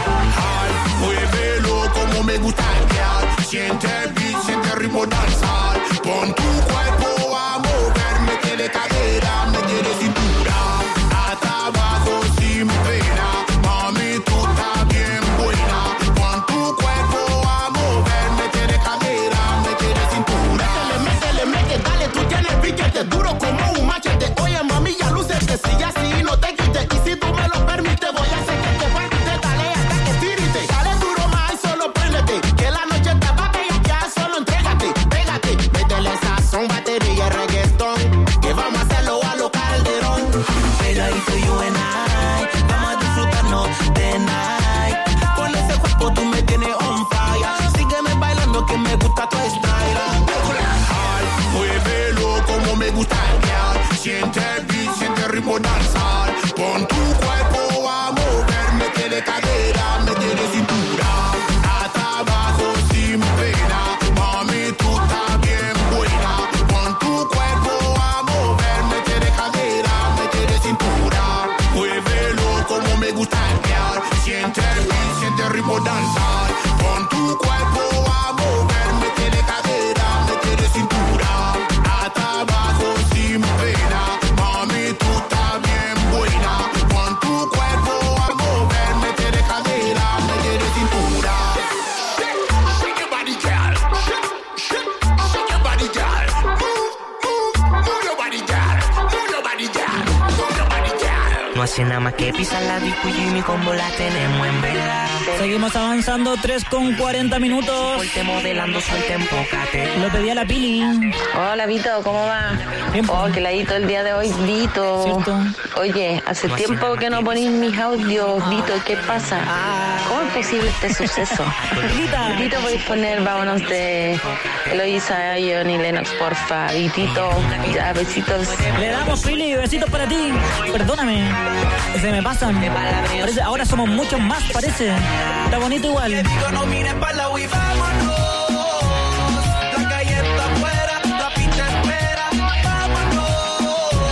Ay, muévelo como me gusta guiar. Siente el beat, siente el ritmo danzar. Pon tu cuerpo a mover, métele cadera, métele cintura. Hasta abajo sin pena. Mami, tú estás bien buena. Pon tu cuerpo a mover, métele cadera, métele cintura. Métele, métele, métele, dale, tú tienes piquete duro como un machete. Oye, mami, ya lúcete, sigue así, no te quites. Y si tú me lo permites, voy a hacer que te partite, dale hasta que tírite. Dale duro más y solo préndete, que la noche te va a caer, ya solo entrégate, pégate. Métele sazón, batería y reggaetón, que vamos a hacerlo a lo Calderón. Pegadito you and I, vamos a disfrutarnos de night. Con ese cuerpo tú me tienes on fire. Sígueme bailando que me gusta tu style. Ay, muévelo como me gusta guiar. Siente el beat, siente el ritmo danzar. Pon tu cuerpo a mover, métele cadera, métele cintura. Hasta abajo sin pena. Mami, tú estás bien buena. Pon tu cuerpo a mover, métele cadera, métele cintura. Muévelo como me gusta guiar. Siente el beat, siente el ritmo danzar. Pon tu cuerpo a mover, métele cadera, métele cintura. Hasta abajo sin pena. Mami, tú estás bien buena. Pon tu cuerpo a mover, métele cadera, métele cintura. Shake your body, girl. Shake your body, girl. Move, move, move your body, girl. Move your body, girl. Move your body, girl. No hace nada más que pisar la disco y mi combo la tenemos en vela. Seguimos avanzando, tres con cuarenta minutos. Suelte modelando, suelte enfócate. Lo pedí a la Pili. Hola, Vito, ¿cómo va? Oh, que ladito el día de hoy, Vito. ¿Cierto? Oye, hace tiempo que no ponís mis audios, Vito, ¿qué pasa? ¿Cómo es posible este suceso? Vito, voy a poner Vámonos de Eloisa, Ion y Lennox, porfa. Vitito, ya, besitos. Le damos, Pili, besitos para ti. Perdóname, se me pasan. Parece, ahora somos muchos más, parece. Está bonito igual. No mires para la y vámonos. La calle está afuera, la pista espera. Vámonos.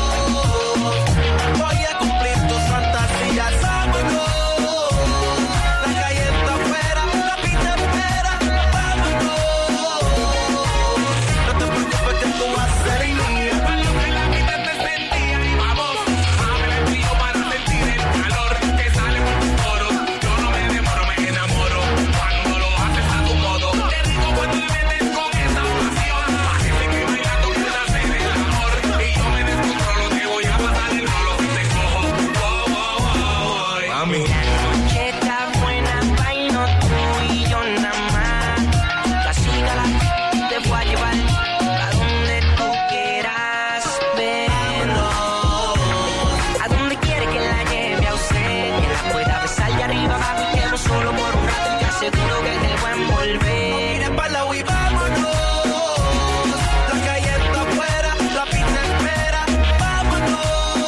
Voy a cumplir tus fantasías. Vámonos. La calle está afuera, la pista espera. Vámonos. No te preocupes que tú vas a ser mía. Para lo que la vida te sentía. Y vamos, ábrele el frío para sentir el calor que sale por tus poros. Yo no me demoro, me enamoro. Cuando lo haces a tu modo. seguro que te voy a envolver. No mires para la y vámonos. La calle está afuera, la pista espera. Vámonos.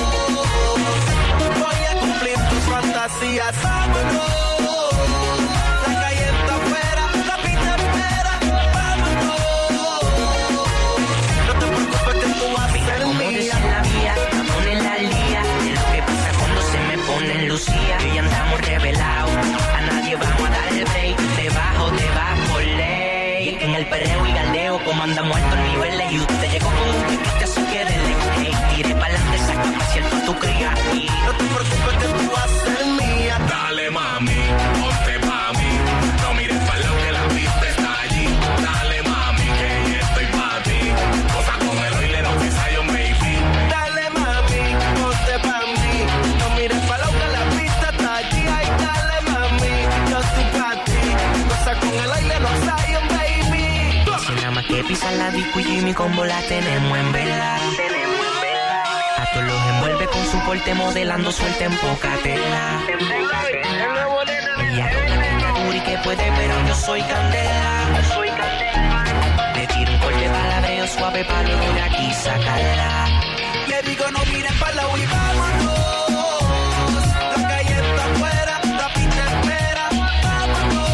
Voy a cumplir tus fantasías. Vámonos. La calle está afuera, la pista espera. Vámonos. No te preocupes que tú vas a ser Como mía. dice la vía, estamos en la lía. De lo que pasa cuando se me pone en Lucía. Y andamos revelados, a nadie vamos a darle break. Debajo, debajo, ley. En el perreo y galdeo, como andamos a estos niveles. Y usted llegó con un piquete, así que dele. Hey, tire pa'lante, saca pa' cierto a tu cría. Y no te preocupes que tú vas a ser mía. Dale mami, ponte pa' mí. No mires pa' lo que la pista está allí. Dale mami, que estoy pa' ti. Cosa con el oile, no Zion, baby. Dale mami, ponte pa' mí. No mires pa' lo que la pista está allí. Ay, dale mami, yo estoy pa' ti. Cosa con el aire, no Zion, baby. si nada más que pisar la disco y Jimmy Combo la tenemos en vela. A todos los envuelve con su porte modelando suelta en poca tela. Ella es una niña dura que puede, pero yo soy candela. Le tiro un corte palabreo suave para luego de aquí sacarla. Le digo no mires pa' la y vámonos. La calle está afuera, la pista espera. Vámonos.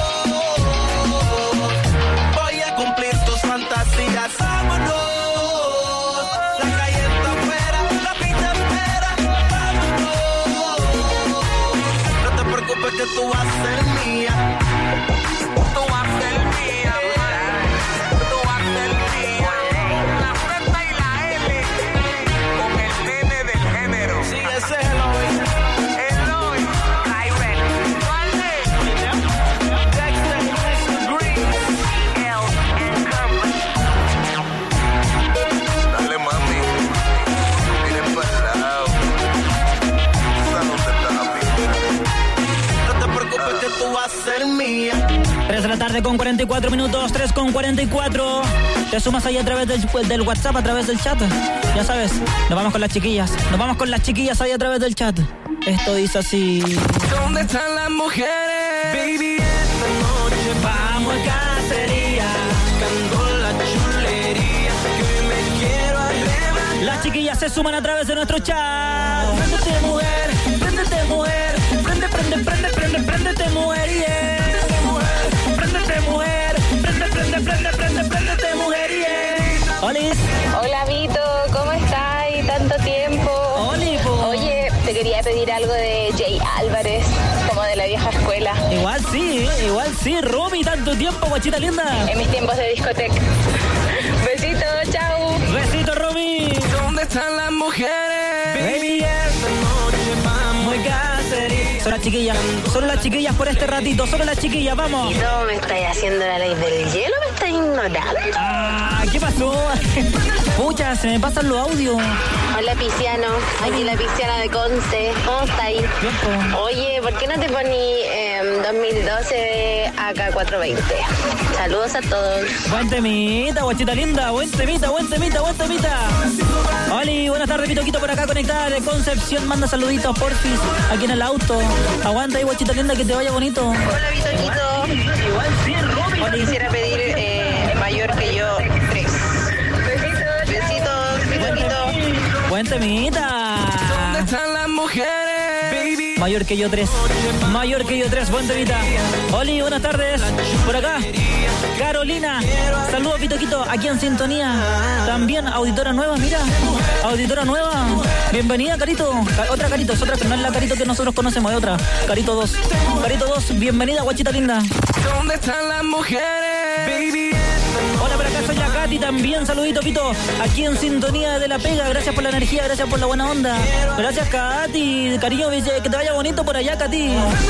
Voy a cumplir tus fantasías. Vámonos. La calle está afuera, la pista espera. Vámonos. No te preocupes que tú vas a ser mía. Tú vas a ser mía. Tú vas a ser mía. La Z y la L. Con el nene del género. Sí, ese es el hoy. El hoy. Irene. ¿Cuál es? Dexter, mister Green. L and Company. Dale mami, mire para el lado. No te preocupes que tú vas a ser mía. tres de la tarde con cuarenta y cuatro minutos, tres con cuarenta y cuatro. Te sumas ahí a través del, del WhatsApp, a través del chat. Ya sabes, nos vamos con las chiquillas. Nos vamos con las chiquillas ahí a través del chat. Esto dice así. ¿Dónde están las mujeres? Baby, esta noche vamos a cacería. Buscando la chulería que hoy me quiero arrebatar. Las chiquillas se suman a través de nuestro chat. Préndete mujer, préndete mujer. Prende, prende, prende, prende, préndete mujer, yeah. Préndete mujer, prende, prende, prende, prende, préndete mujer, yeah. Olis. Hola Vito, ¿cómo estás? Tanto tiempo. Oli, po. Oye, te quería pedir algo de Jay Álvarez, como de la vieja escuela. Igual sí, igual sí, Romy, tanto tiempo, guachita linda. En mis tiempos de discoteca. Besitos, chao. Besito, Romy. ¿Dónde están las mujeres? Baby, esta noche vamos a cacería. Son las chiquillas, solo las chiquillas por este ratito, solo las chiquillas, vamos. ¿Y no me estáis haciendo la ley del hielo? ¿Me estáis ignorando? Ah, ¿qué pasó? Pucha, se me pasan los audios. Hola, Pisciano. Aquí la Pisciana de Conce. ¿Cómo estáis? Oye, ¿por qué no te poní eh, dos mil doce A K cuatrocientos veinte? Saludos a todos. Buen temita, guachita linda. Buen temita, buen temita, buen temita. Oli, buenas tardes, Pitoquito por acá conectada de Concepción. Manda saluditos, porfis, aquí en el auto. Aguanta ahí, guachita linda, que te vaya bonito. Hola, Vitoquito. Igual sí, Robin. Hoy quisiera pedir eh, mayor que yo tres. Besitos. Besitos, Vitoquito. Buen temita. ¿Dónde están las mujeres? Baby. Mayor que yo tres. Mayor que yo tres, buen temita. Oli, buenas tardes. Por acá. Carolina. Saludos, Pitoquito, aquí en sintonía. También auditora nueva, mira. Auditora nueva. Bienvenida, Carito. Ca- otra Carito, es otra, no es la Carito que nosotros conocemos, es otra. Carito dos. Carito dos, bienvenida, guachita linda. ¿Dónde están las mujeres? Baby. Hola, por acá soy la Katy también. Saludito, Pito. Aquí en sintonía de La Pega. Gracias por la energía, gracias por la buena onda. Gracias, Katy. Cariño, que te vaya bonito por allá, Katy.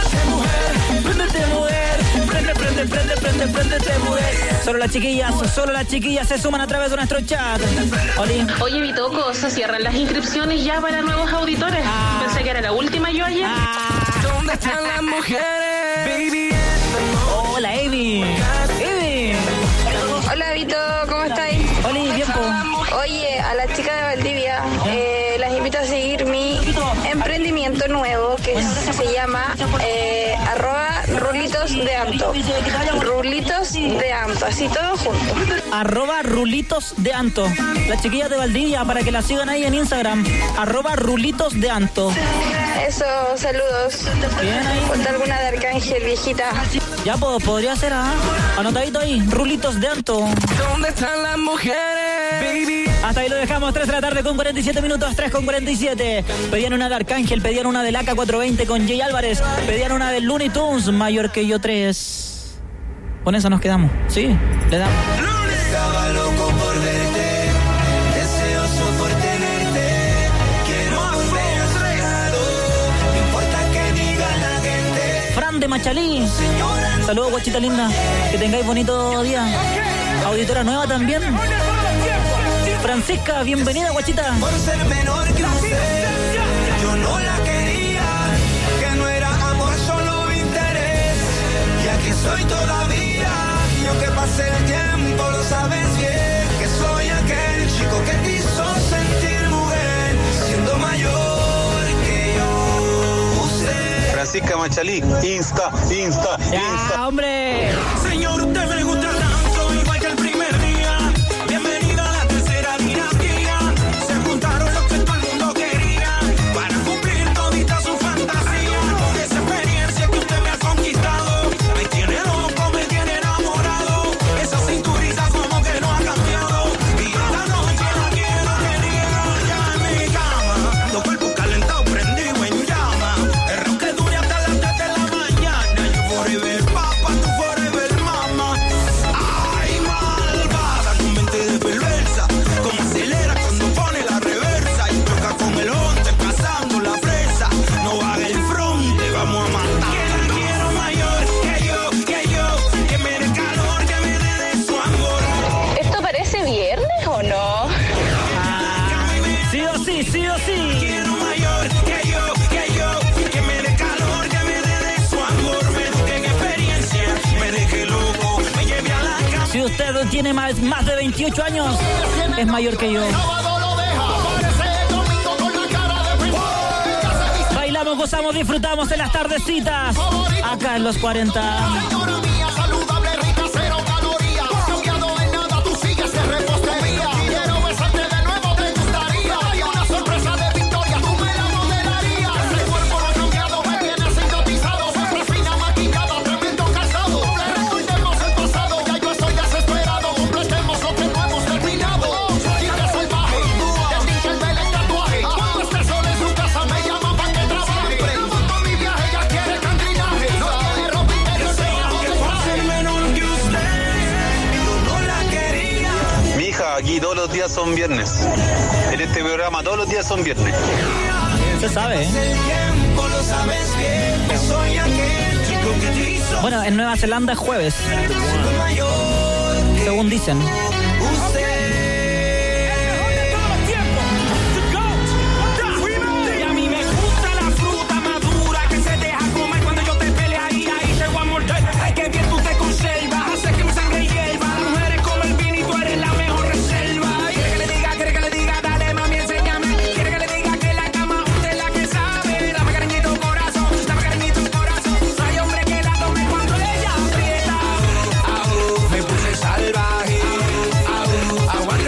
Préndete, mujer. Prende, prende, prende, prende, préndete, mujer. Solo las chiquillas, solo las chiquillas se suman a través de nuestro chat. Oli. Oye, Vitoco, se cierran las inscripciones ya para nuevos auditores. Ah. Pensé que era la última yo ayer. Ah. ¿Dónde están las mujeres? Baby. Hola, Evi. Evi. Hola, Vito, ¿cómo estáis? Oli, tiempo. Oye, a la chica de Valdivia, eh, las invito a seguir mi emprendimiento nuevo que se llama eh, arroba Rulitos de Anto. Rulitos de Anto, así todo junto. Arroba Rulitos de Anto. La chiquilla de Valdivia, para que la sigan ahí en Instagram. Arroba Rulitos de Anto. Eso, saludos. Bien ahí. Ponte alguna de Arcángel, viejita. Ya pues, podría ser, ¿ah? Anotadito ahí, Rulitos de Anto. ¿Dónde están las mujeres, baby? Hasta ahí lo dejamos, tres de la tarde con cuarenta y siete minutos, tres con cuarenta y siete. Pedían una de Arcángel, pedían una del A K cuatrocientos veinte con Jay Álvarez, pedían una del Looney Tunes, Mayor que yo tres. Con eso nos quedamos, ¿sí? Le damos. Estaba loco por verte, deseoso por tenerte. Quiero volver a su lado, no importa que diga la gente. Fran de Machalí. Saludos, guachita linda. Que tengáis bonito día. Auditora nueva también. Francisca, bienvenida, guachita. Por ser menor que usted, yo no la quería. Que no era amor, solo interés. Y aquí soy todavía. Y aunque pase el tiempo, lo sabes bien. Que soy aquel chico que te hizo sentir mujer, siendo mayor que yo. Usted. Francisca Machalí, Insta, Insta, ya, Insta. hombre. Señor, usted me gusta tanto, igual que el primer día. Bienvenida a la tercera dinastía. Se juntaron los que todo el mundo quería para cumplir todita su fantasía. Con esa experiencia que usted me ha conquistado, me tiene loco, me tiene enamorado. Esa cinturita como que no ha cambiado. Y esta noche la quiero que diga ya en mi cama. Los cuerpos calentados, prendidos en llama. El rock que dure hasta las tres de la mañana. Yo forever papa, tú forever mama. Ay, malvada, con mente de perversa. Como acelera cuando pone la reversa. Y toca con el once, pasando la fresa. No haga el fronte, vamos a matar. Que la quiero mayor que yo, que yo. Que me dé calor, que me dé de su amor. ¿Esto parece viernes o no? Sí o sí, sí o sí. Quiero mayor que yo, que yo. Que me dé calor, que me dé de su amor. Me eduque en experiencia, me deje loco, me lleve a la cama. Si usted tiene más, más de veintiocho años, es mayor que yo. Bailamos, gozamos, disfrutamos en las tardecitas. Acá en los cuarenta. Saludable, rica, cero calorías. No has cambiado en nada, tú sigues de repostería. Quiero besarte de nuevo, te gustaría. Hay una sorpresa de victoria, tú me la modelarías. Ese cuerpo no ha cambiado, me tienes hipnotizado. Siempre fina, maquillada, tremendo calzado. Recordemos el pasado, ya yo estoy desesperado. Completemos lo que no hemos terminado. Chica salvaje, de ti que el bel tatuaje. Cuando estés solo en su casa, me llama pa' que trabaje. Con mi viaje, ya quiere cantrinaje. No quiere ropa interior, debajo del traje. Menor que usted, yo no la quería. Mi hija, aquí todos los días son viernes. En este programa todos los días son viernes. Se sabe, ¿eh? El tiempo lo sabes bien. Que soy aquel chico que te hizo Bueno, en Nueva Zelanda es jueves, mayor que según dicen. usted. Y a mí me gusta la fruta madura que se deja comer cuando yo te pele ahí, ahí te voy a morder. Ay, que bien tú te conservas, hace que mi sangre hierva. Las mujeres como el vino y tú eres la mejor reserva. Quiere que le diga, quiere que le diga, dale mami, enséñame. Quiere que le diga que la cama usted es la que sabe. Dame cariñito corazón, dame cariñito corazón. No hay hombre que la tome cuando ella aprieta. Au, au, me puse salvaje. Au, aguanta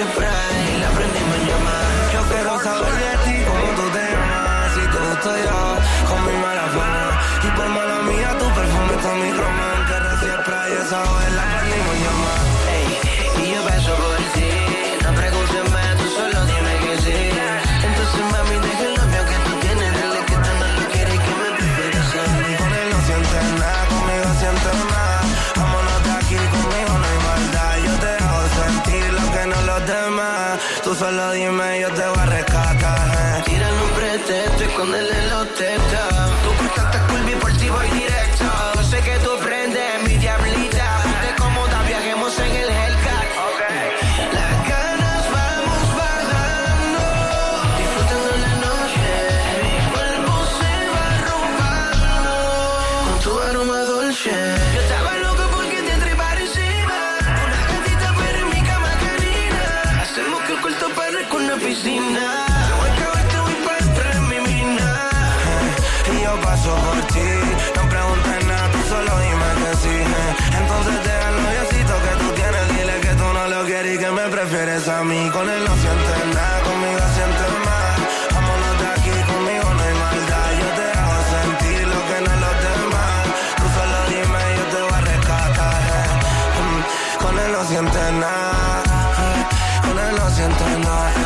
spray, la prendimos en llamar. Yo quiero saber de ti, cómo tú te llamas. Si te gusto yo, con mi mala fama. Y por mala mía, tu perfume con mi croma. Que recién spray, esa vez la prendimos en llamar. Ey, y yo paso por ti. No preguntes más, tú solo dime que sí. Entonces, mami, deja el novio que tú tienes. Dile que tú no lo quieres y que me prefieres a mí. Con él no sientes nada, conmigo sientes más. Vámonos de aquí, conmigo no hay maldad. Yo te hago sentir lo que no los demás. Tú solo dime, yo te voy a rescatar. Eh. Tírale un pretexto, escóndele los textos. Tú cortaste curva y por ti voy directo. Yo sé que tú prendes mi diablita. Ponte cómoda, viajemos en el Hellcat. Okay. Las ganas vamos bajando, disfrutando la noche. Mi cuerpo se va arrumbando con tu aroma dulce. Yo estaba loco porque te trepara encima. Una gatita pero en mi cama canina. Hacemos que el cuarto parezca una piscina. Yo voy a acabarte, voy para entrar en mi mina. Y yo paso por ti, no preguntes nada, tú solo dime que sí. Entonces deja el noviocito que tú tienes, dile que tú no lo quieres y que me prefieres a mí. Con él no sientes nada, conmigo sientes más. Vámonos de aquí, conmigo no hay maldad. Yo te hago sentir lo que no los demás. Tú solo dime y yo te voy a rescatar. Mm, Con él no sientes nada, con él no sientes nada.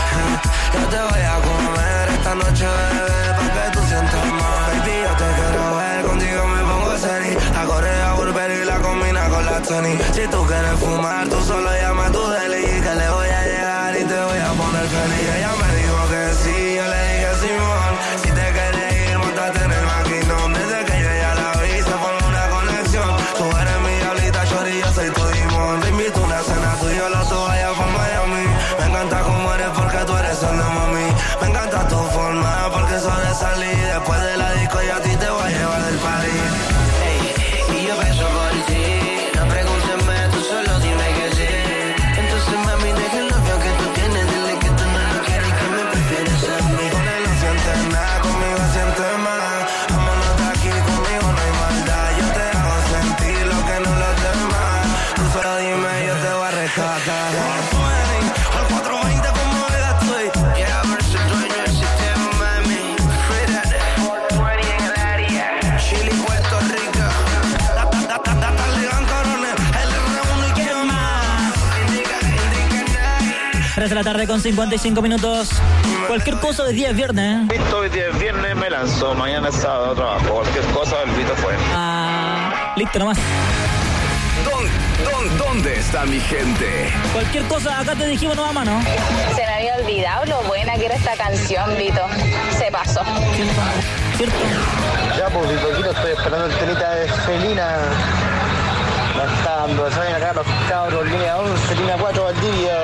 Yo te voy a comer esta noche, bebé, pa' que tú sientas más. Baby, yo te quiero ver, contigo me pongo serio. La Corea Burberry la combina con la Tony. Si tú quieres fumar, tú solo llama a tu deli. Que le voy a llegar y te voy a poner feliz. Ella me dijo que sí, yo le dije Simón. Si te quieres ir, montate en el maquinón. Desde que yo ya la vi, se formó una conexión. Tú eres mi diablita, shorty, yo soy tu dimón. Te invito a una cena, tú y yo los dos allá por Miami. Me encanta cómo eres porque tú eres solo mami. Me encanta tu forma porque eso de salir. Después de la disco yo a ti te voy a llevar del party. Ey, y yo paso por ti. No preguntes más, tú solo dime que sí. Entonces mami, deja el novio que tú tienes. Dile que tú no lo quieres y que me prefieres a mí. Con él no sientes nada, conmigo sientes más. Vámonos de aquí, conmigo no hay maldad. Yo te hago sentir lo que no los demás. Tú solo dime y yo te voy a rescatar. Al cuatro veinte como era estoy. Quiero ver si dueño del sistema, mami. cuatro veinte en el área. Chile, Puerto Rico. Dale, gancorones. El R uno y quién más. Indica, indica, tres de la tarde con cincuenta y cinco minutos. Cualquier cosa de día es viernes. ¿eh? Listo, hoy día es viernes, me lanzo. Mañana es sábado, trabajo. Cualquier cosa, el Vito fue. Ah, listo nomás. ¿Dónde, ¿Dónde está mi gente? Cualquier cosa, acá te dijimos no a mano. Se me había olvidado lo buena que era esta canción, Vito. Se pasó. ¿Cierto? ¿Cierto? Ya, pues, Vitoquito, estoy esperando el telita de Felina. La está dando, saben acá los cabros, línea once, línea cuatro, Valdivia.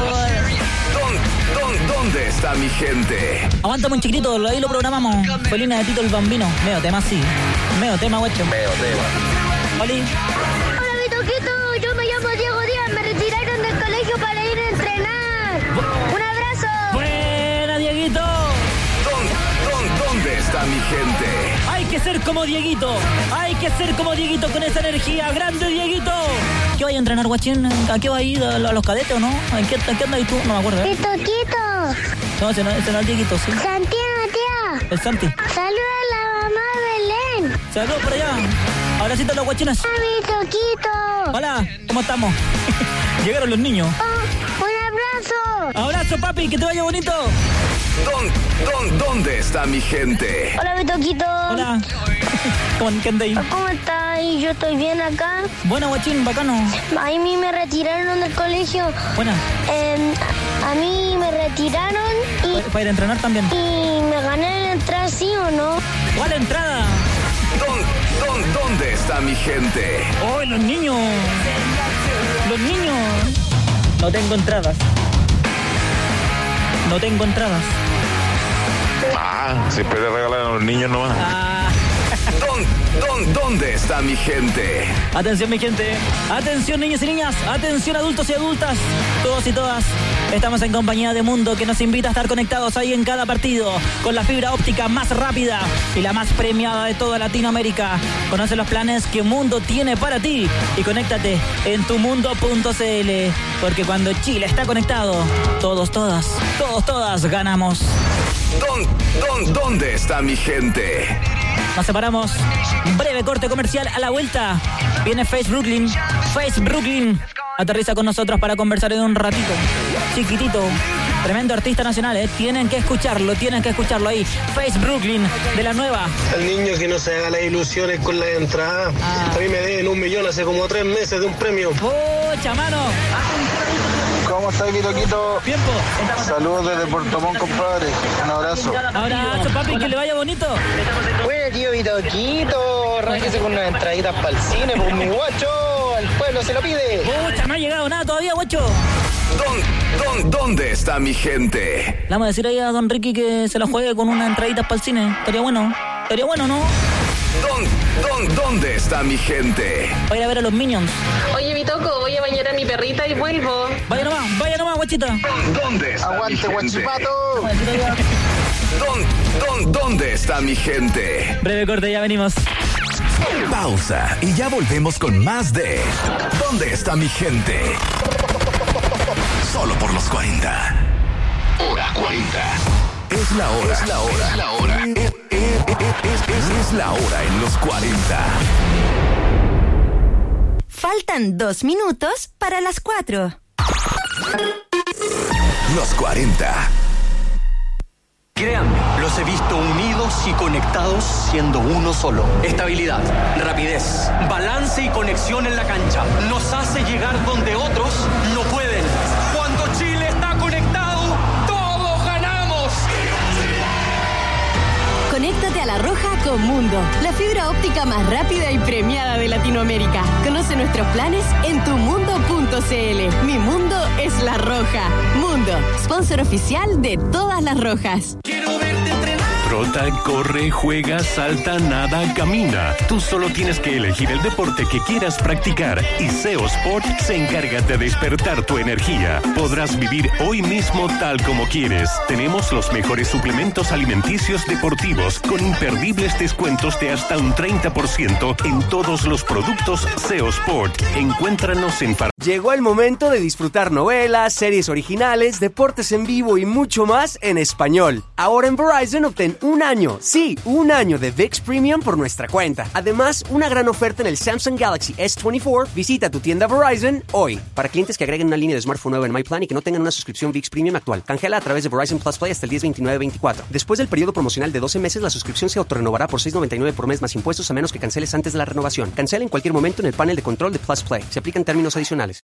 ¿Dónde, dónde, ¿Dónde está mi gente? Aguántame un chiquitito, ahí lo programamos. Felina de Tito el Bambino. Meo tema, sí. Meo tema, guacho. Meo tema. Oli. Hola, Vitoquito, yo me llamo Diego Díaz, me retiraron del colegio para ir a entrenar. Un abrazo. Buena, Dieguito. ¿Dónde, dónde, ¿Dónde está mi gente? Hay que ser como Dieguito. Hay que ser como Dieguito con esa energía. ¡Grande, Dieguito! ¿Qué vaya a entrenar, guachín? ¿A qué va a ir? ¿A los cadetes o no? ¿En qué, en qué andas tú? No me acuerdo. ¿eh? Vitoquito. No, ese no, ese no es Dieguito, sí. Santiago, tía. El Santi. Saluda a la mamá de Belén. Saludos por allá. Abracito a los guachinas. Hola, Vitoquito. Hola, ¿cómo estamos? Llegaron los niños. Oh, un abrazo. Abrazo, papi, que te vaya bonito. ¿Dónde, dónde, ¿Dónde está mi gente? Hola, Vitoquito. Hola. ¿Cómo andas ahí? ¿Cómo estás? Yo estoy bien acá. Bueno, guachín, bacano. A mí me retiraron del colegio. Buena. Eh, a mí me retiraron y... ¿Para ir a entrenar también? Y me gané la entrada, ¿sí o no? ¿Cuál entrada? ¿Dónde, dónde, ¿Dónde está mi gente? ¡Oh, los niños! ¡Los niños! No tengo entradas. No tengo entradas. Ah, siempre le regalan a los niños nomás. Ah. ¿Dónde, ¿Dónde, ¿Dónde está mi gente? Atención mi gente, atención niños y niñas, atención adultos y adultas, todos y todas. Estamos en compañía de Mundo, que nos invita a estar conectados ahí en cada partido con la fibra óptica más rápida y la más premiada de toda Latinoamérica. Conoce los planes que Mundo tiene para ti y conéctate en tu mundo punto c l, porque cuando Chile está conectado, todos, todas, todos, todas ganamos. ¿Dónde, dónde, ¿Dónde está mi gente? Nos separamos. Breve corte comercial. A la vuelta viene Face Brooklyn. Face Brooklyn aterriza con nosotros para conversar en un ratito. Chiquitito. Tremendo artista nacional, ¿eh? Tienen que escucharlo, tienen que escucharlo ahí. Face Brooklyn, de la nueva. El niño que no se haga las ilusiones con la entrada. Ah. A mí me deben un millón hace como tres meses de un premio. ¡Pucha, mano! ¿Cómo estás, Quito? Tiempo. Saludos desde Puerto Montt, compadre. Un abrazo. Abrazo, papi, que le vaya bonito. Bueno, tío Vitoquito, ráquese con unas entraditas para el cine, por mi guacho. El pueblo se lo pide. Pucha, no ha llegado nada todavía, guacho. ¿Dónde, dónde, ¿Dónde está mi gente? Le vamos a decir ahí a don Ricky que se la juegue con unas entraditas para el cine. Estaría bueno. Estaría bueno, ¿no? ¿Dónde, dónde, ¿Dónde está mi gente? Voy a ir a ver a los Minions. Oye, Vitoco, voy a bañar a mi perrita y vuelvo. Vaya nomás, vaya nomás, guachita. ¿Dónde está Aguante, mi gente? guachipato. ¿Dónde, dónde, ¿Dónde está mi gente? Breve corte, ya venimos. Pausa y ya volvemos con más de ¿Dónde está mi gente? Solo por los cuarenta. Hora cuarenta. Es la hora. Es la hora. Es la hora. Es, es, es, es, es la hora en los cuarenta. Faltan dos minutos para las cuatro. Los cuarenta. Créanme, los he visto unidos y conectados siendo uno solo. Estabilidad, rapidez, balance y conexión en la cancha. Nos hace llegar donde otros no pueden. Cuando Chile está conectado, todos ganamos. Conéctate a La Roja con Mundo, la fibra óptica más rápida y premiada de Latinoamérica. Conoce nuestros planes en tu mundo punto c l. Mi mundo es La Roja. Mundo, sponsor oficial de todas las rojas. Trota, corre, juega, salta, nada, camina. Tú solo tienes que elegir el deporte que quieras practicar y Seo Sport se encarga de despertar tu energía. Podrás vivir hoy mismo tal como quieres. Tenemos los mejores suplementos alimenticios deportivos con imperdibles descuentos de hasta un treinta por ciento en todos los productos Seo Sport. Encuéntranos en... Llegó el momento de disfrutar novelas, series originales, deportes en vivo y mucho más en español. Ahora en Verizon obtén un año, sí, un año de V I X Premium por nuestra cuenta. Además, una gran oferta en el Samsung Galaxy S veinticuatro. Visita tu tienda Verizon hoy. Para clientes que agreguen una línea de smartphone nueva en MyPlan y que no tengan una suscripción V I X Premium actual, canjela a través de Verizon Plus Play hasta el diez veintinueve veinticuatro. Después del periodo promocional de doce meses, la suscripción se autorrenovará por seis noventa y nueve por mes más impuestos a menos que canceles antes de la renovación. Cancela en cualquier momento en el panel de control de Plus Play. Se aplican términos adicionales.